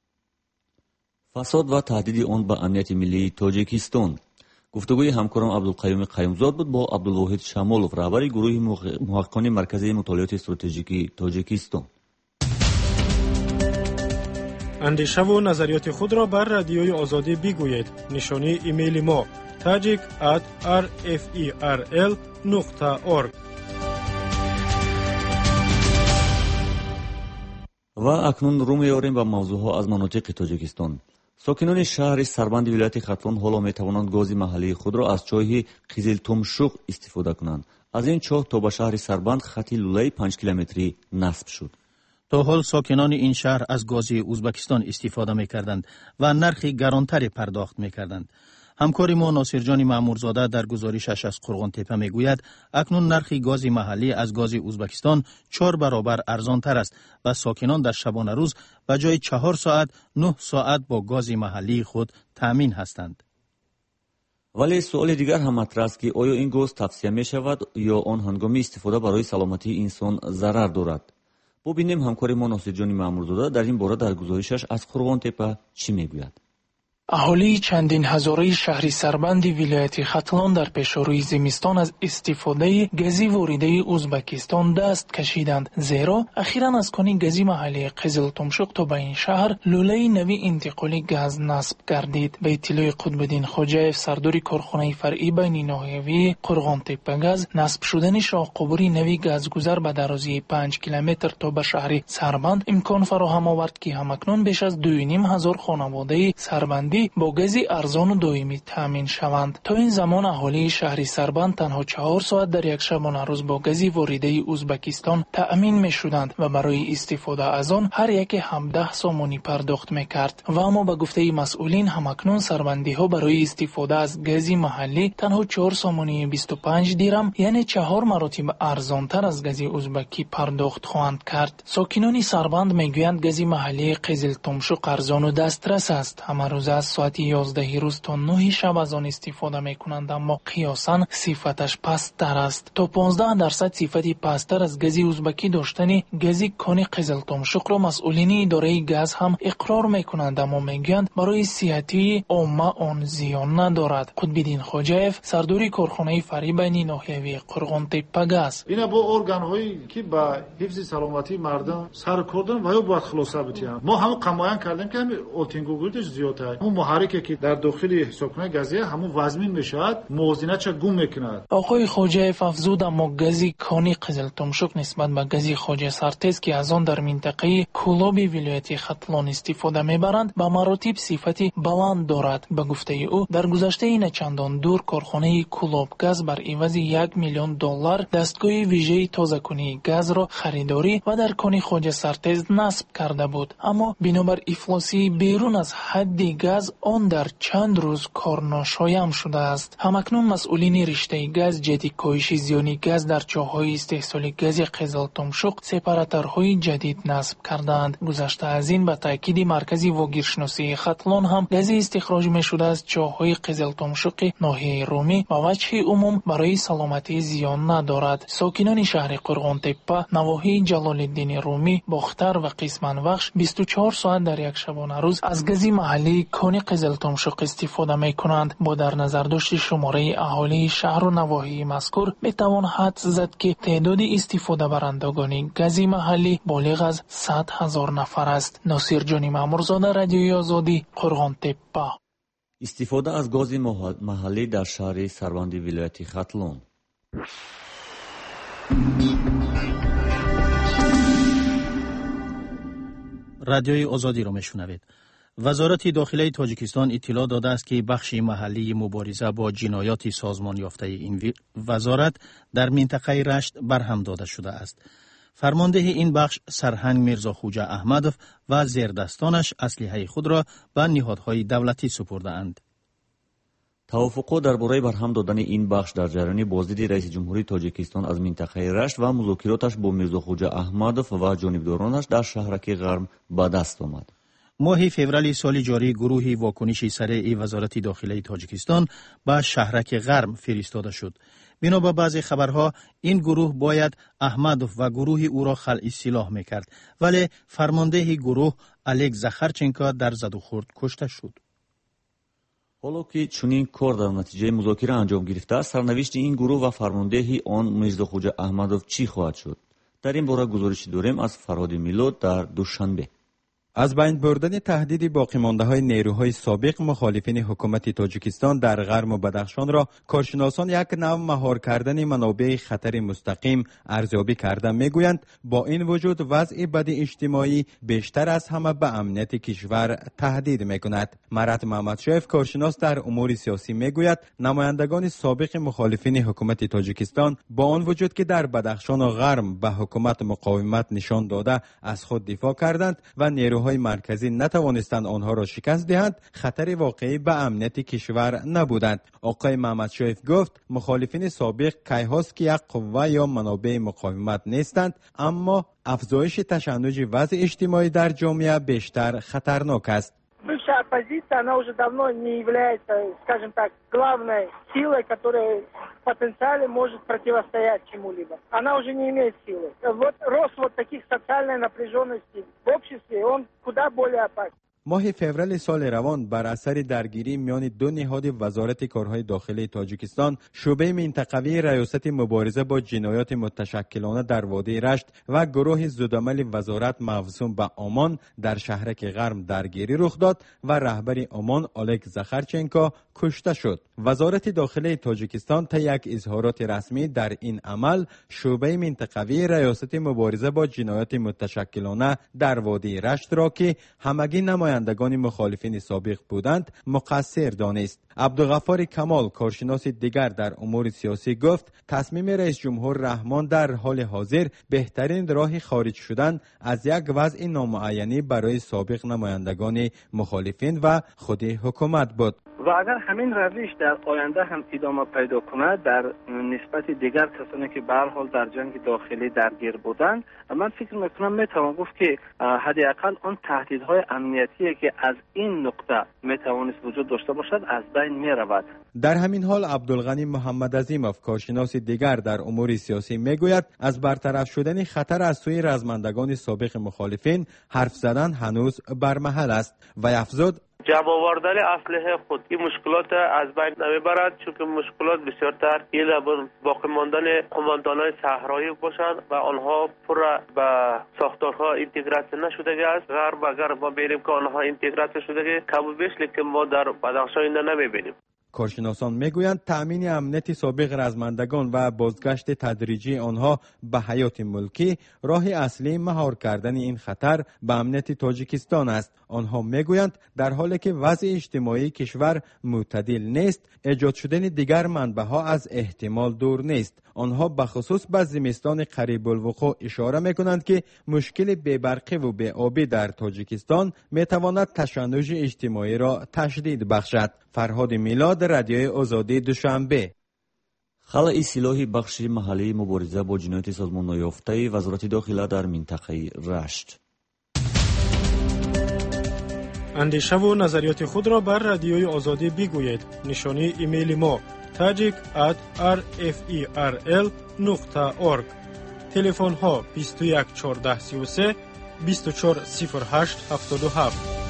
فساد و تهدید آن به امنیت ملی تاجیکستان. گفتگوی همکارم عبدالقیوم قیومزاد بود با عبدالواحد شمالوف رهبر گروه محققان مرکز مطالعات استراتژیک تاجیکستان. اندیشه و نظریات خود را بر رادیوی آزادی بگویید. نشانی ایمیل ما tajik@rferl.org. و اکنون رو می‌آوریم به موضوعها از مناطق تاجیکستان. ساکنان شهر سربند ولایت ختلان حالا می‌توانند گاز محلی خود را از چاه قیزل تمشوق استفاده کنند. از این چاه تا به شهر سربند خطی لوله 5 کیلومتری نصب شد. تا حال ساکنان این شهر از گاز ازبکستان استفاده می‌کردند و نرخی گرانتری پرداخت می‌کردند. همکار ما ناصرجان مامورزاده در گزارشش از قرغان تپه میگوید اکنون نرخ گاز محلی از گاز ازبکستان 4 برابر ارزانتر است و ساکنان در شبانه روز به جای 4 ساعت 9 ساعت با گاز محلی خود تامین هستند. ولی سوال دیگر هم مطرح است که آیا این گاز توصیه می شود یا آن هنگامی استفاده برای سلامتی انسان ضرر دارد؟ ببینیم همکار ما ناصرجان مامورزاده در این باره در گزارشش از قرغان تپه چی میگوید. اهالی چندین هزاره شهر سربند ولایت ختلان در پیشروی زمستان از استفاده گازی واریده ازبکستان دست کشیدند، زیرا اخیراً از کانی گازی محلی قزلتمشق تا به این شهر لوله نوی انتقالی گاز نصب گردید. به اطلاع قطبالدین خوجایف سردار کارخانه فرعی بین ناحیوی قرغان تپه گاز، نصب شدن شاهقبوری نوی گازگذر به درازی 5 کیلومتر تا به شهر سربند امکان فراهم آورد که همکنون بیش از 2,500 خانواده سربندی با گازی ارزان و دائمی تامین شوند. تا این زمان اهالی شهر سربند تنها 4 ساعت در یک شبانه روز با گازی واریده ازبکستان تامین می شدند و برای استفاده از آن هر یک 17 سومانی پرداخت می کرد. و اما به گفته مسئولین همکنون سربندی ها برای استفاده از گازی محلی تنها 4 سومانی 25 دیرم یعنی 4 مراتب ارزان تر از گازی ازبکی پرداخت خواهند کرد. ساکنان سربند می گویند گازی محلی قزلتمشق ارزان و دسترس است. همه روز از ساعت 11 روز تا 9 شب از آن استفاده می کنند، اما قیاساً صفتش پست‌تر است. تا 15% صفتی پست‌تر از گازی ازبکی داشتن گازی کان قزلتمشق را مسئولین اداره گاز هم اقرار می کنند، اما میگویند برای صحتی عامه آن زیان ندارد. قطبالدین خوجایف سردار کارخانه فرعی بین ناحیوی قرغان تپه گاز: اینا با ارگان هایی که با حفظ سلامتی مردم سر کردن و یا باید خلاصه بتیان. ما هم قمایان کردیم که همین اوتینگوگردش زیاده. محرکی که در داخل ساکنه گازی همون وزمین میشود موازنه چه گم میکند. آقای خوجایف افزود اما گازی کانی قزلتمشق نسبت به گازی خواجه سرتیز که از آن در منطقه کولابی ولایت ختلان استفاده میبرند به مراتب صفتی بلند دارد. به گفته او در گذشته این چندان دور کارخانه کولاب گاز بر عوض $1,000,000 دستگاه ویژه تازه‌کنی گاز را خریداری و در کانی خواجه سرتیز نصب کرده بود، اما بنابر افلاسی بیرون از حد گاز آن در چند روز کار ناشایم شده است. همکنون مسئولین رشته گاز جدی کاهش زیان گاز در چاه‌های استحصال گاز قزلتمشق سپاراتورهای جدید نصب کردند. گذشته از این به تاکید مرکز واگیرشناسی ختلان هم گاز استخراج می‌شده از چاه‌های قزلتمشق ناحیه رومی و وجه عموم برای سلامتی زیان ندارد. ساکنان شهر قرغان تپه نواحی جلال‌الدین رومی، باختر و قسمن بخش 24 ساعت در یک شبانه روز از گاز محلی کان قزلتمشق استفاده می کنند. با در نظر داشت شماره اهالی شهر و نواحی مذکور می توان حدس زد که تعداد استفاده برندگان گاز محلی بالغ از 100,000 نفر است. ناصرجان مامورزاده، رادیوی آزادی، قرغان تپه. استفاده از گاز محلی در شهر سربند ولایت ختلان. رادیوی آزادی را میشنوید. وزارت داخلی تاجیکستان اطلاع داده است که بخش محلی مبارزه با جنایات سازمان یافته این وزارت در منطقه رشت برهم داده شده است. فرمانده این بخش سرهنگ میرزا خوجه احمدوف و زیردستانش اسلحه خود را به نهادهای دولتی سپرده اند. توافق درباره برهم دادن این بخش در جریان بازدید رئیس جمهوری تاجیکستان از منطقه رشت و مذاکراتش با میرزا خوجه احمدوف و جانبدارانش در شهرک غرم به دست آمد. ماه فوریه سال جاری گروهی واکنش سریع وزارت داخلی تاجیکستان به شهرک غرم فرستاده شد. بنا به بعضی خبرها این گروه باید احمدوف و گروه او را خلع سلاح میکرد، ولی فرمانده گروه الک زخرچنکا در زد و خورد کشته شد. حالا که چنین کار در نتیجه مذاکره انجام گرفته است، سرنوشت این گروه و فرمانده آن میرزا خوجه احمدوف چی خواهد شد؟ در این باره گزارشی داریم از فرهاد میلاد در دوشنبه. از بین بردن تهدید باقی مانده های نیروهای سابق مخالفین حکومت تاجیکستان در غرب و بدخشان را کارشناسان یک نوع مهار کردن منابع خطر مستقیم ارزیابی کرده میگویند با این وجود وضع بد اجتماعی بیشتر از همه به امنیت کشور تهدید میکند. مرات محمدشایف کارشناس در امور سیاسی میگوید نمایندگان سابق مخالفین حکومت تاجیکستان با آن وجود که در بدخشان و غرب به حکومت مقاومت نشان داده از خود دفاع کردند و نیروهای مرکزی نتوانستند آنها را شکست دهند، خطر واقعی به امنیت کشور نبودند. آقای محمدشایف گفت مخالفین سابق کیهاست که یک قوه یا منابع مقاومت نیستند، اما افزایش تشنج وضع اجتماعی در جامعه بیشتر خطرناک است. Бывшая оппозиция, она уже давно не является, скажем так, главной силой, которая в потенциале может противостоять чему-либо. Она уже не имеет силы. Вот рост вот таких социальной напряженности в обществе, он куда более опасен. ماه فوریه سال روان بر اثر درگیری میان دو نهاد وزارت کارهای داخلی تاجیکستان، شعبه منطقوی ریاست مبارزه با جنایات متشکلانه در وادی رشت و گروه زودعمل وزارت موسوم به آمان در شهرک غرب درگیری رخ داد و رهبر آمان اولگ زخرچنکو کشته شد. وزارت داخلی تاجیکستان تا یک اظهارات رسمی در این عمل شعبه منطقوی ریاست مبارزه با جنایات متشکلانه در وادی رشت را که همگی نمایندگان مخالفین سابق بودند مقصر دانست. عبدالغفار کمال کارشناس دیگر در امور سیاسی گفت تصمیم رئیس جمهور رحمان در حال حاضر بهترین راه خارج شدن از یک وضع نامعینی برای سابق نمایندگان مخالفین و خود حکومت بود. و اگر همین روش در آینده هم ادامه پیدا کند در نسبت دیگر کسانی که به هر حال در جنگ داخلی درگیر بودند، من فکر میکنم میتوان گفت که حداقل آن تهدیدهای امنیتی که از این نقطه میتوانست وجود داشته باشد از بین میرود. در همین حال عبدالغنی محمد عظیموف کارشناس دیگر در امور سیاسی میگوید از برطرف شدن خطر از سوی رزمندگان سابق مخالفین حرف زدن هنوز برمحل است و افزود جمع آوردن اسلحه خود این مشکلات از بین نمیبرد، چون که مشکلات بسیارتر باقی ماندن قماندانان صحرایی باشند و آنها پر به ساختارها اینتگراسیون نشدگی است. غرب اگر ما ببینیم که آنها اینتگراسیون شدگی کم و بیش، لیکن ما در بدخشان این نمیبینیم. کارشناسان میگویند تأمین امنیت سابق رزمندگان و بازگشت تدریجی آنها به حیات ملکی راه اصلی مهار کردن این خطر به امنیت تاجیکستان است. آنها میگویند در حالی که وضع اجتماعی کشور معتدل نیست، ایجاد شدن دیگر منبع‌ها از احتمال دور نیست. آنها به خصوص به زمستان قریب الوقوع اشاره میکنند که مشکل بی‌برقی و بی‌آبی در تاجیکستان میتواند تشنج اجتماعی را تشدید بخشد. فرهاد میلاد، رادیوی آزادی، دوشنبه. خلع سلاح بخش محلی مبارزه با جنایت سازمان نیافته وزارت داخله در منطقه رشت. اندیشه و نظریات خود را بر رادیوی آزادی بگویید. نشانی ایمیل ما tajik@rferl.org. تلفن ها 21 14 33 24 08 77.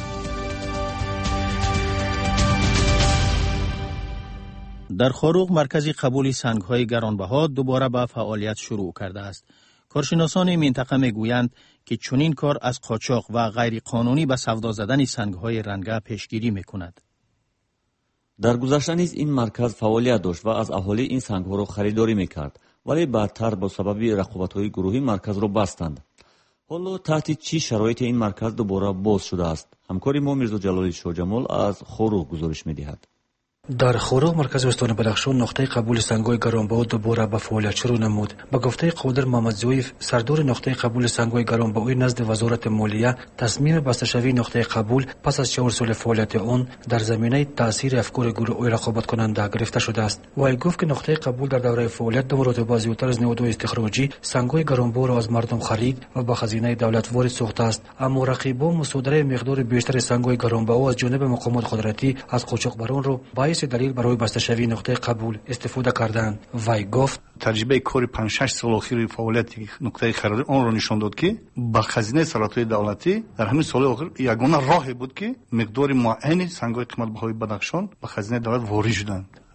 در خاروق مرکز قبول سنگ‌های گرانبها دوباره به فعالیت شروع کرده است. کارشناسان منطقه میگویند که چنین کار از قاچاق و غیر قانونی به سودا زدن سنگ‌های رنگه پیشگیری میکند. در گذشته نیز این مرکز فعالیت داشت و از اهالی این سنگ‌ها را خریداری میکرد، ولی بعدتر با سبب رقابت‌های گروهی مرکز را بستند. حالا تحت چی شرایط این مرکز دوباره باز شده است؟ همکاری ما میرزا جلالی شاجمال از خاروق گزارش می‌دهد. در خاروق مرکز استان بدخشان نقطه قبول سنگ‌های گرانبها دوباره به فعالیت شروع نمود. به گفته قادر محمدزویف سردار نقطه قبول سنگ‌های گرانبها نزد وزارت مالیه، تصمیم بسته‌شوی نقطه قبول پس از 4 سال فعالیت آن در زمینه تاثیر افکار گروه‌های رقابت کننده گرفته شده است. وی گفت که نقطه قبول در دوره فعالیت به مراتب زیاتر از نهادهای استخراجی سنگ‌های گرانبها را از مردم خرید و به خزینه دولت وارد ساخته است، اما رقیبان مصادره مقدار بیشتر سنگ‌های گرانبها از جانب مقامات قدرتی از قاچاقبران را دلیل برای بسته‌شوی نقطه قبول استفاده کردند. وی گفت تجربه کار 5-6 سال اخیر فعالیت نقطه خریداری آن را نشان داد که با خزینه سراتوی دولتی در همین سال اخیر یگانه راهی بود که مقدار معین سنگ‌های قیمت بهای بدخشان با خزینه دولت وارد شدند.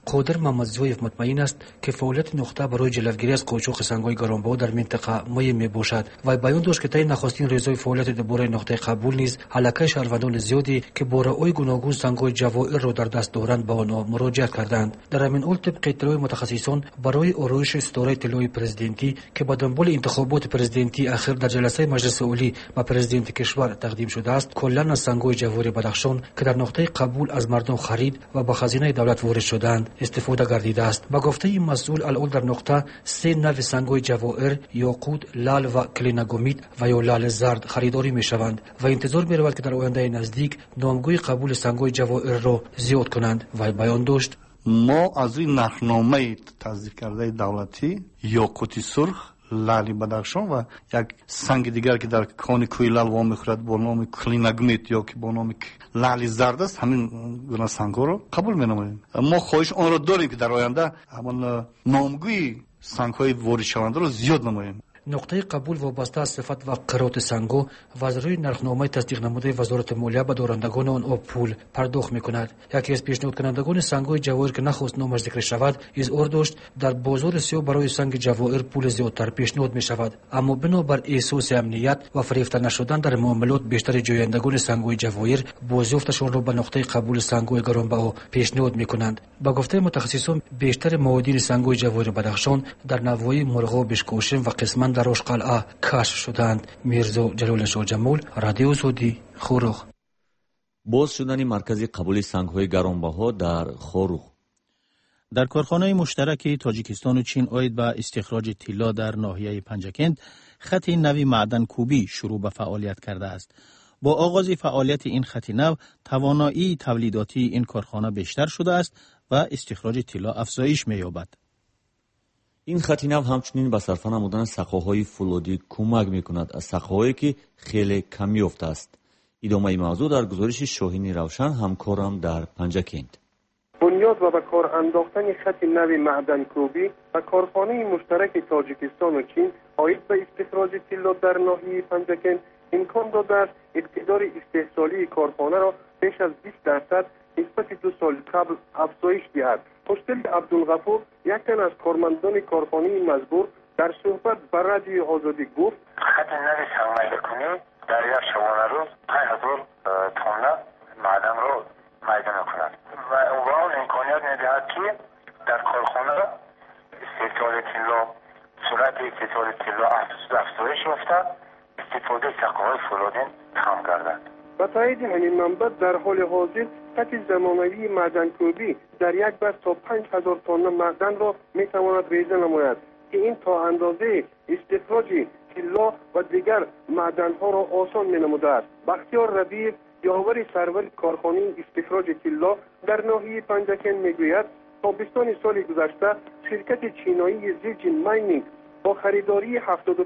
قادر محمدزویف مطمئن است که فعالیت نقطه برای جلوگیری از قاچاق سنگ‌های گرانبها در منطقه مهم میباشد و بیان داشت که طی نخستین روزهای فعالیت درباره نقطه قبول نیز حلقه شهروندان زیادی که باره‌های گوناگون سنگ‌های جواهر را در دست دارند به آنها مراجعت کردند. در همین حال طبق اطلاع متخصصان برای آرایش ستاره طلای پرزیدنتی که به دنبال انتخابات پرزیدنتی اخیر در جلسه مجلس عالی و پرزیدنت کشور تقدیم شده است، کلاً از سنگ‌های جواهر بدخشان که در نقطه قبول از مردم خرید و به خزینه دولت وارد شدند استفاده گردیده است. با گفته این مسئول الان در نقطه 3 نوع سنگ‌های جواهر یاقوت، لعل و کلینگومیت و یا لعل زرد خریداری می‌شوند و انتظار می‌رود که در آینده نزدیک نامگوی قبول سنگ‌های جواهر را زیاد کنند. و بیان داشت ما از این نرخنامه تصدیق کرده دولتی یاقوت سرخ، لعل بدخشان و یک سنگ دیگر که در کان کوی لعل وام می‌خورد با نام کلینگومیت یا که با نام لعل زرد است، همین گونه سنگ‌ها را قبول می‌نماییم. ما خواهش آن را داریم که در آینده همان نامگوی سنگ‌های وارد شونده را زیاد نماییم. نقطه قبول وابسته از صفت و قرات سنگ‌ها و از روی نرخنامه تصدیق نموده وزارت مالیه به دارندگان آن پول پرداخت می‌کند. یکی از پیشنهاد کنندگان سنگ‌های جواهر که نخواست نامش ذکر شود اظهار داشت در بازار سیاه برای سنگ جواهر پول زیادتر پیشنهاد می‌شود، اما بنابر احساس امنیت و فریفته نشدن در معاملات بیشتر جویندگان سنگ‌های جواهر بازیافتشان را به نقطه قبول سنگ‌های گرانبها پیشنهاد می‌کنند. با گفته متخصصان بیشتر معادن سنگ‌های جواهر بدخشان در نواحی مرغاب، بشکوشم و قسمت در قلعه کشف شدند. میرزا جلال شاه جمال، رادیو سعودی، خورخ. باز شدن مرکز قبول سنگ‌های گرانبها در خورخ. در کارخانه مشترک تاجیکستان و چین عاید به استخراج طلا در ناحیه پنجکند، خط نوی معدن کوبی شروع به فعالیت کرده است. با آغاز فعالیت این خط نو، توانایی تولیداتی این کارخانه بیشتر شده است و استخراج طلا افزایش می‌یابد. این خط نو همچنین به صرفه نمودن سقاهای فولادی کمک می‌کند، از سقاهایی که خیلی کم یافته است. ادامه موضوع در گزارش شاهین روشن، همکارم در پنجکند. بنیاد و به کار انداختن خط نو معدن کوبی و کارخانه مشترک تاجیکستان و چین عاید به استخراج طلا در ناحیه پنجکند امکان داده است اقتدار استحصالی کارخانه را بیش از 20% نسبت 2 سال قبل افزایش دهد. مشتری عبدالغفور، یک تن از کارمندان کارخانه مزبور، در صحبت با رادیو آزادی گفت خط نو سرمایه کنی در یک شبانه روز 5000 تن معدن را میدان کند و اون امکانیت میدهد که در کارخانه استحصال طلا، سرعت استحصال طلا افزایش یافته، استفاده سقاهای فولادین کم گردد. با تایید همین منبع در حال حاضر خط زمانوی معدن کوبی در یک بار تا 5000 تن معدن را میتواند ریزه نماید که این تا اندازه استخراج طلا و دیگر معدن ها را آسان مینموده است. بختیار ربیع، یاور سرور کارخانه استخراج طلا در ناحیه پنجکند میگوید تابستان سال گذشته شرکت چینایی زیجین ماینینگ با خریداری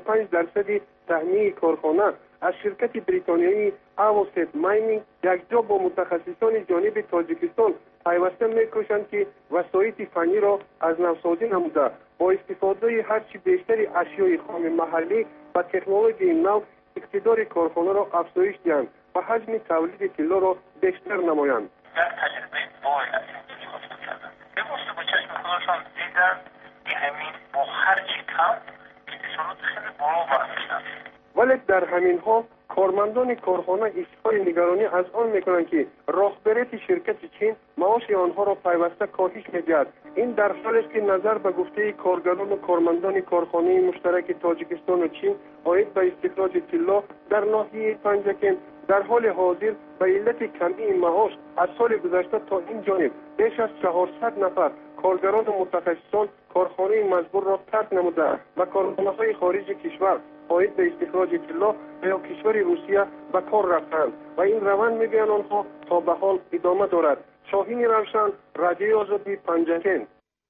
75% سهمیه کارخانه از شرکت بریتانیایی اوست ماینینگ یکجا با متخصصان جانب تاجیکستان پیوسته میکوشند که وسایط فنی را از نوسازی نموده با استفاده هرچی بیشتری اشیای خام محلی و تکنولوژی نو اقتدار کارخانه را افزایش دهند و حجم تولید طلا را بیشتر نمایند. در تجربه باید استفاده کردند. به واسطه با چشم خودشان دیدن که همین با هرچی کم اقتصاد خیلی بالا برمی‌شد. ولی در همین حال کارمندان کارخانه اظهار نگرانی از آن میکنند که راهبریت شرکت چین معاش آنها را پیوسته کاهش میدهد. این در حالی است که نظر به گفته کارگران و کارمندان کارخانه مشترک تاجیکستان و چین عاید به استخراج طلا در ناحیه پنجکند در حال حاضر به علت کمی معاش از سال گذشته تا این جانب بیش از 400 نفر کارگران و متخصصان کارخانه مزبور را ترک نموده و کارخانه‌های خارج کشور عاید به استخراج طلا یا کشور روسیه به کار رفتند و این روند میگویند آنها تا به حال ادامه دارد. شاهین روشن، رادیو آزادی، پنجکند.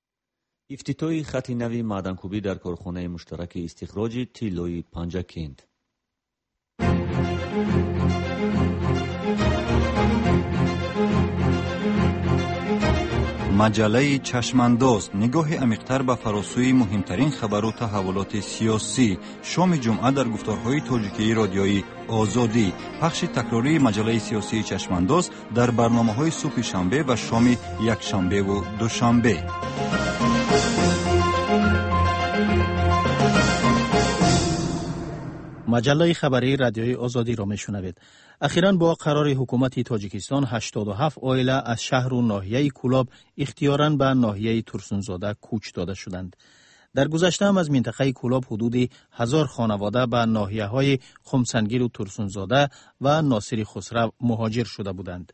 افتتاح خط نوی معدنکوبی در کارخانه مشترک استخراج طلای پنجکند. مجله چشمانداز نگاه عمیق‌تر به فراسوی مهمترین خبر و تحولات سیاسی. شام جمعه در گفتارهای تاجیکی رادیویی آزادی. پخش تکراری مجله سیاسی چشمانداز در برنامه‌های صبح شنبه و شام یکشنبه و دوشنبه. مجله خبری رادیوی آزادی را میشنوید. اخیراً با قرار حکومت تاجیکستان 87 عائله از شهر و ناحیه کولاب اختیاراً به ناحیه ترسونزاده کوچ داده شدند. در گذشته هم از منطقه کولاب حدود 1000 خانواده به ناحیه‌های خمسنگیر و ترسونزاده و ناصری خسرو مهاجر شده بودند.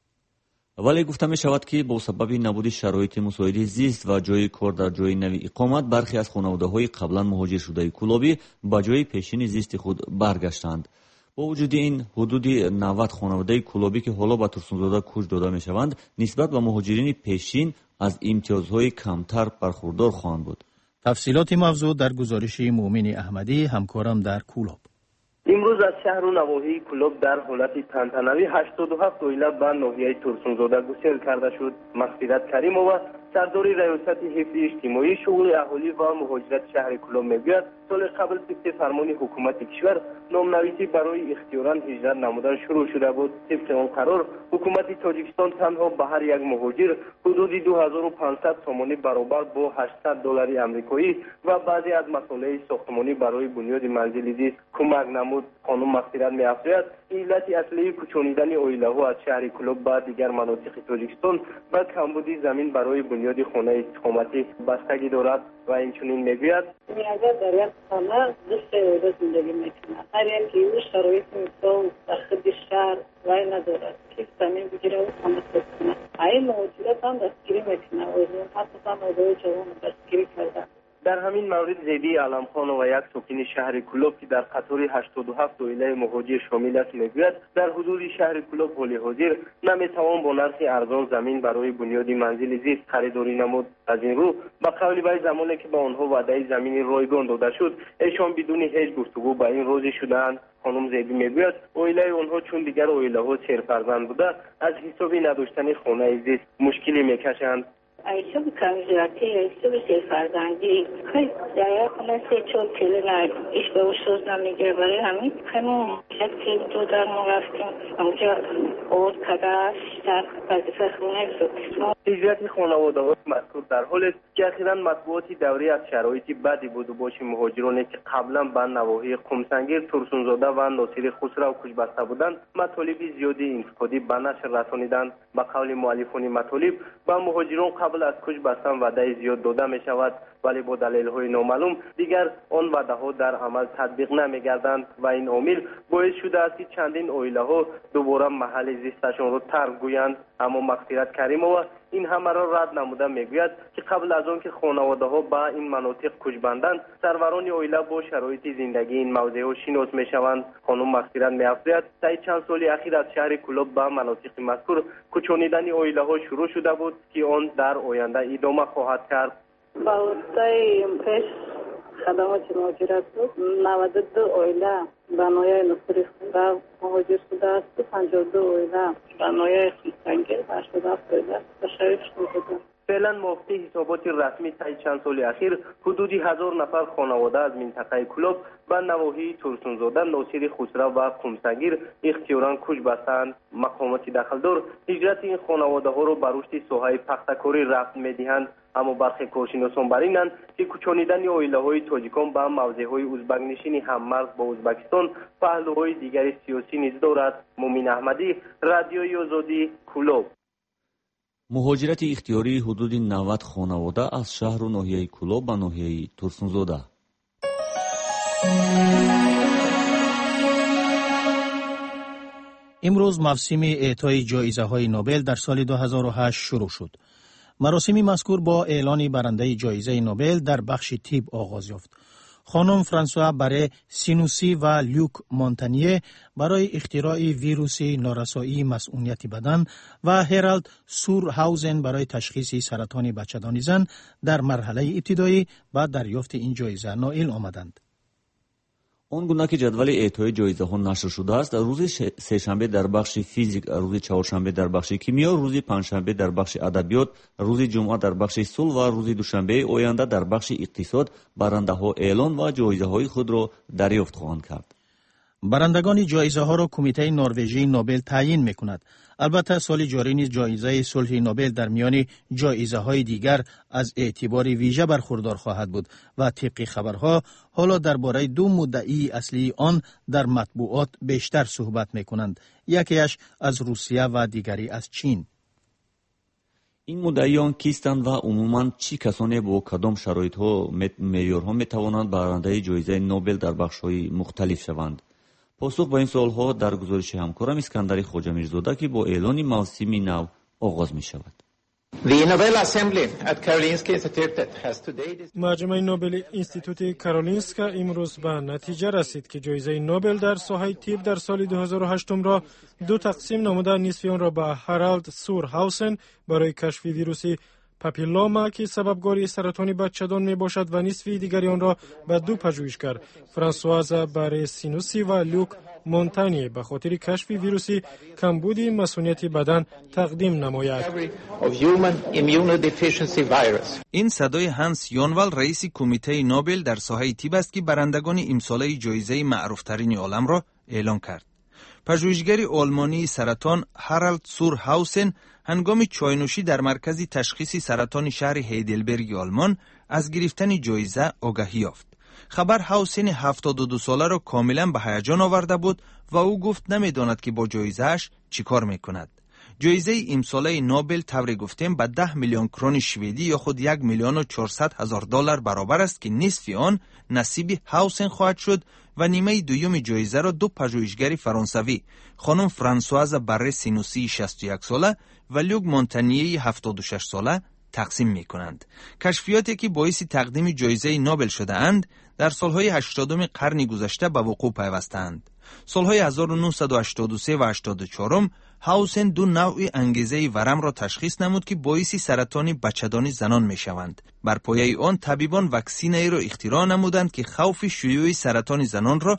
ولی گفته می شود که با سبب نبود شرایط مساعد زیست و جای کار در جای نوی اقامت برخی از خانواده‌های قبلا مهاجر شده کولابی به جای پیشین زیست خود برگشتند. با وجود این حدود 90 خانواده کولابی که حالا به ترسونزاده کوچ داده می شوند نسبت به مهاجرین پیشین از امتیازهای کمتر برخوردار خواهند بود. تفصیلات موضوع در گزارش مومن احمدی همکارم در کولاب. امروز از شهر و نواحی کولاب در حالت تنتنوی 87 عائله به ناحیه ترسونزاده گسیل کرده شد. مغفرت کریمова سرداری ریاست حفظ اجتماعی شغل اهالی و مهاجرت شهر کولاب میگوید سال قبل طبق فرمان حکومت کشور نامنویسی برای اختیاراً هجرت نمودن شروع شده بود. طبق آن قرار حکومت تاجیکستان تنها به هر یک مهاجر حدود 2500 تومانی برابر با $800 آمریکایی و بعضی از مسائل ساختمانی برای بنیاد منزل زیست کمک نمود. خانم مغفرت می‌افزاید علت اصلی کوچانیدن عائله‌ها از شهر کولاب به دیگر مناطق تاجیکستان و کمبود زمین برای بنیاد خانه اقامتی بستگی دارد و اینچنین میگوید اگر در یک خانه دوست عائله زندگی میکنند هر یکی او شرایط مثال در خود شهر وای ندارد که زمین بگیره و خانه ساخت کنه. این مهاجرت هم دستگیری میکنه و حتی مردای جوان دستگیری کردن. در همین مورد زیدی علمخان و یک ساکن شهر کولاب که در قطار 87 عائله مهاجر شامل است میگوید در حدود شهر کولاب حال حاضر نمیتوان با نرخ ارزان زمین برای بنیاد منزل زیست خریداری نمود. از این رو به قول وی زمانی که به آنها وعده زمین رایگان داده شد ایشان بدون هیچ گفتگو به این راضی شدند. خانم زیدی میگوید عائله آنها چون دیگر عائله‌ها سرفرزند بوده از حساب نداشتن خانه زیست مشکلی میکشند. ایسا بکنجراتی ایسا بسیار فرزندی خیلی در یک خونه 3-4 کلی نرد ایش به او شوز نمیگره برای همین همون یک کلی دو در ما رفتیم اونجا آورد کده شیشتر وظیفه خونه شد. هجرت خانواده های مذکور در حال است که اخیراً مطبوعاتی دوری از شرایطی بدی بود و باش مهاجرانی که قبلا به نواحی خمسنگیر ترسونزاده و ناصری خسرو کوچ بسته بودند مطالب زیادی انتقادی به نشر رسانیدند. به قول مؤلفان مطالب به مهاجران قبل از کوچ بستن وعده زیاد داده می شود ولی با دلایل نامعلوم دیگر آن وعده ها در عمل تطبیق نمی گردند و این عامل باعث شده است که چندین عائله ها دوباره محل زیستشان را ترک گویند. اما مغفرت کریمова این همه را رد نموده میگوید که قبل از آن که خانواده ها به این مناطق کوچ بندند سروران عائله با شرایط زندگی این موضع ها شناس می شوند. خانم مغفرت می‌افزاید طی چند سال اخیر از شهر کولاب به مناطق مذکور کوچانیدن عائله ها شروع شده بود که آن در آینده ادامه خواهد کرد. با وقتای پیش خدمات مهاجرت بود 92 عائله به ناحیه ناصری خسرو مهاجر شده است و 52 عائله به ناحیه خمسنگیر و 87 عائله به شهر شده. فعلا موافقی حسابات رسمی طی چند سال اخیر حدود 1000 نفر خانواده از منطقه کولاب به نواحی ترسونزاده، ناصری خسرو و خمسنگیر اختیاراً کوچ بستند. مقامات دخلدار هجرت این خانواده ها را به رشد ساحه پخته‌کاری ربط می‌دهند. اما برخی کارشناسان بر اینند که کوچانیدن عائله‌های تاجیکان به موضع‌های ازبک نشین هممرز با ازبکستان پهلوهای دیگر سیاسی نیز دارد. مومن احمدی، رادیوی آزادی، کولاب. مهاجرت اختیاری حدود 90 خانواده از شهر و ناحیه کولاب به ناحیه ترسونزاده. امروز موسم اعطای جایزه‌های نوبل در سال 2008 شروع شد. مراسم مذکور با اعلان برنده جایزه نوبل در بخش طب آغاز یافت. خانم فرانسوا برای سینوسی و لیوک مونتانیه برای اختراع ویروس نارسایی مسئولیت بدن و هرالد سورهاوزن برای تشخیص سرطان بچه‌دانی زن در مرحله ابتدایی با دریافت این جایزه نائل آمدند. он гуна ки ҷадвали эътои ҷоизаҳо нашр шудааст, рӯзи сешанбе дар бахши физик, рӯзи чаҳоршанбе дар бахши кимиё, рӯзи панҷшанбе дар бахши адабиёт, рӯзи ҷумъа дар бахши сулҳ ва рӯзи душанбеи оянда дар бахши иқтисод барандаҳо эълон ва ҷоизаҳои худро дарёфт хоҳанд кард. барандагони ҷоизаҳоро кумитаи норвежии Нобел таъйин мекунад. албатта соли ҷорӣ низ ҷоизаи сулҳи Нобел дар миёни ҷоизаҳои дигар аз эътибори вижа бархурдор хоҳад буд ва тибқи хабарҳо ҳоло дар бораи ду муддаии аслии он дар матбуот бештар суҳбат мекунанд. якеаш аз Русия ва дигари аз Чин. ин муддаиён кистанд ва умуман чӣ касоне бо кадом шароитҳо меъёрҳо метавонанд барандаи ҷоизаи Нобел дар бахшҳои мухталиф шаванд? посух ба ин суолҳо дар гузориши ҳамкорам Искандари Хоҷамирзода ки бо эълони мавсими нав оғоз мешавад. маҷмӯи Нобели Институти Каролинска имрӯз ба натиҷа расид, ки ҷоизаи Нобел дар соҳаи тиб дар соли 2008-ро ду тақсим намуда, нисфи онро ба Харалд Сурхаусен барои кашфи вируси папиллома ки сабабгори саратони бачадон мебошад ва нисфи дигари онро ба ду пажӯҳишгар Франсуаза Баресинуси ва Люк Монтанье ба хотири кашфи вируси камбуди масунияти бадан тақдим намояд. ин садои Ҳанс Йонвал, раиси кумитаи Нобел дар соҳаи тиб аст, ки барандагони имсолаи ҷоизаи маъруфтарини оламро эълон кард. пажӯҳишгари олмонии саратон Харалд Сурхаусен ҳангоми чойнӯшӣ дар маркази ташхиси саратони шаҳри Ҳейделберги Олмон аз гирифтани ҷоиза огаҳӣ ёфт. хабар Ҳаусени 72-соларо комилан ба ҳаяҷон оварда буд ва ӯ гуфт намедонад ки бо ҷоизааш чӣ кор мекунад. ҷоизаи имсолаи Нобел тавре гуфтем ба 10 миллион крони шведӣ ё худ 1 миллион و 400 ҳазор доллар баробар аст, ки нисфи он насиби Ҳаусен хоҳад шуд ва нимаи дуюми ҷоизаро ду пажӯҳишгари фаронсавӣ, хонум Франсуаза Барре-Синусии 61 сола ва Люк Монтаньеи 76 сола тақсим мекунанд. кашфиёте ки боиси тақдими ҷоизаи Нобел шудаанд, дар солҳои 80-уми қарни гузашта ба вуқӯъ пайвастаанд. солҳои 1983 ва 84 Ҳаусен ду навъи ангезаи варамро ташхис намуд, ки боиси саратони бачадони занон мешаванд. бар пояи он табибон ваксинаеро ихтироъ намуданд, ки хавфи шуюи саратони занонро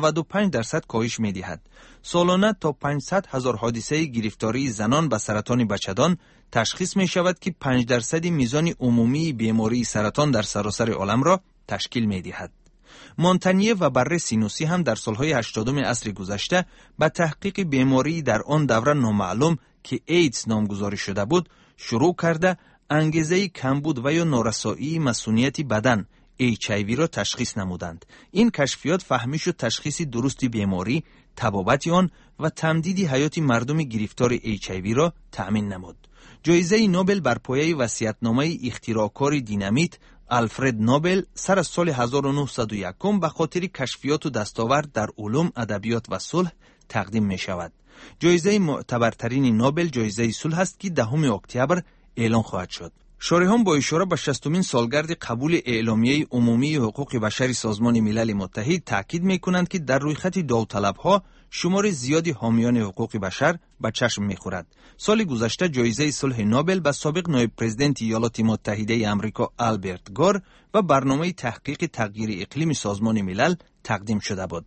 95% коҳиш медиҳад. солона то 500 ҳазор ҳодисаи гирифтории занон ба саратони бачадон ташхис мешавад, ки 5% мизони умумии бемории саратон дар саросари оламро ташкил медиҳад. Монтанье ва Барре Синуси ҳам дар солҳои 80-уми асри гузашта ба таҳқиқи бемории дар он давра номаълум, ки AIDS номгузорӣ шуда буд, шурӯъ карда ангезаи камбуд ва ё норасоии масунияти бадан HIV-ро ташхис намуданд. ин кашфиёт фаҳмишу ташхиси дурусти беморӣ, табобати он ва тамдиди ҳаёти мардуми гирифтори HIV-ро таъмин намуд. ҷоизаи Нобел бар пояи васиятномаи ихтироъкори динамит Алфред Нобел сар аз соли 1901 ба хотири кашфиёту дастовард дар улум, адабиёт ва сулҳ тақдим мешавад. ҷоизаи муътабартарини Нобел ҷоизаи сулҳ аст, ки 10 октябр эълон хоҳад шуд. шориҳон бо ишора ба 60-умин солгарди қабули эъломияи умумии ҳуқуқи башари Созмони Милали Муттаҳид таъкид мекунанд, ки дар рӯйхати довталабҳо шумори зиёди ҳомиёни ҳуқуқи башар ба чашм мехӯрад. соли гузашта ҷоизаи сулҳи Нобел ба собиқ ноиб президенти Иёлоти Муттаҳидаи Амрико Алберт Гор ва барномаи таҳқиқи тағйири иқлими Созмони Милал тақдим шуда буд.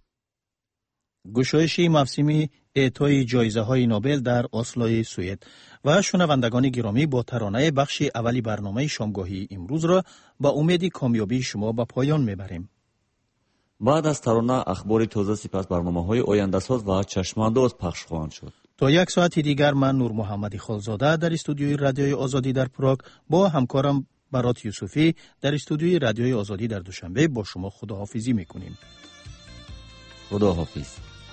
гушоиши мавсими эътои ҷоизаҳои Нобел дар Ослои Суед. ва шунавандагони гиромӣ, бо таронаи бахши аввали барномаи шомгоҳии имрӯзро ба умеди комёбии шумо ба поён мебарем. баъд аз тарона ахбори тоза, сипас барномаҳои ояндасоз ва чашмандоз пахш хоҳанд шуд. то як соати дигар ман Нурмуҳаммади Холзода дар студиои радиои Озодӣ дар Прог бо ҳамкорам Барот Юсуфӣ дар студиои радиои Озодӣ дар Душанбе бо шумо худоҳофизӣ мекунем. худоҳофиз.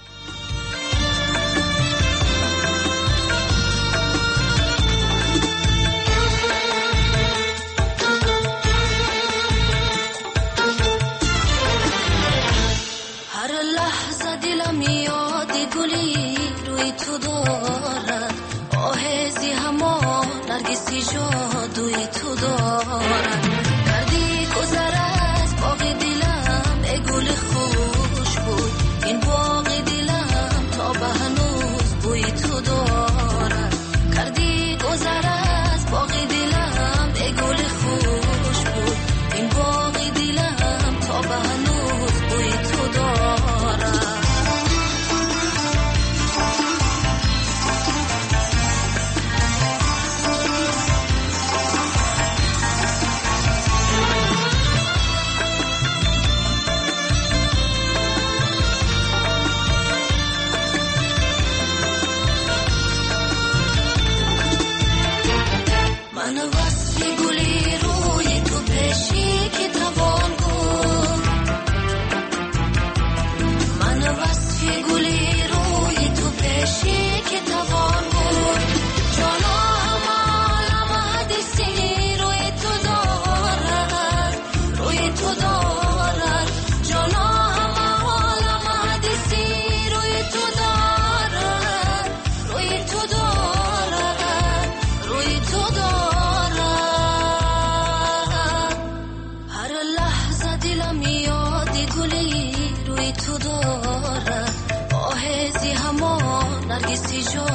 جادوی تو دارم کردی گذر از باغ دلم ای گل خوش بود این باغ دلم تا به هنوز بوی تو دارم کردی گذر از باغ دلم ای گل خوش بود این باغ دلم تا به هنوز بوی تو دارم بیجا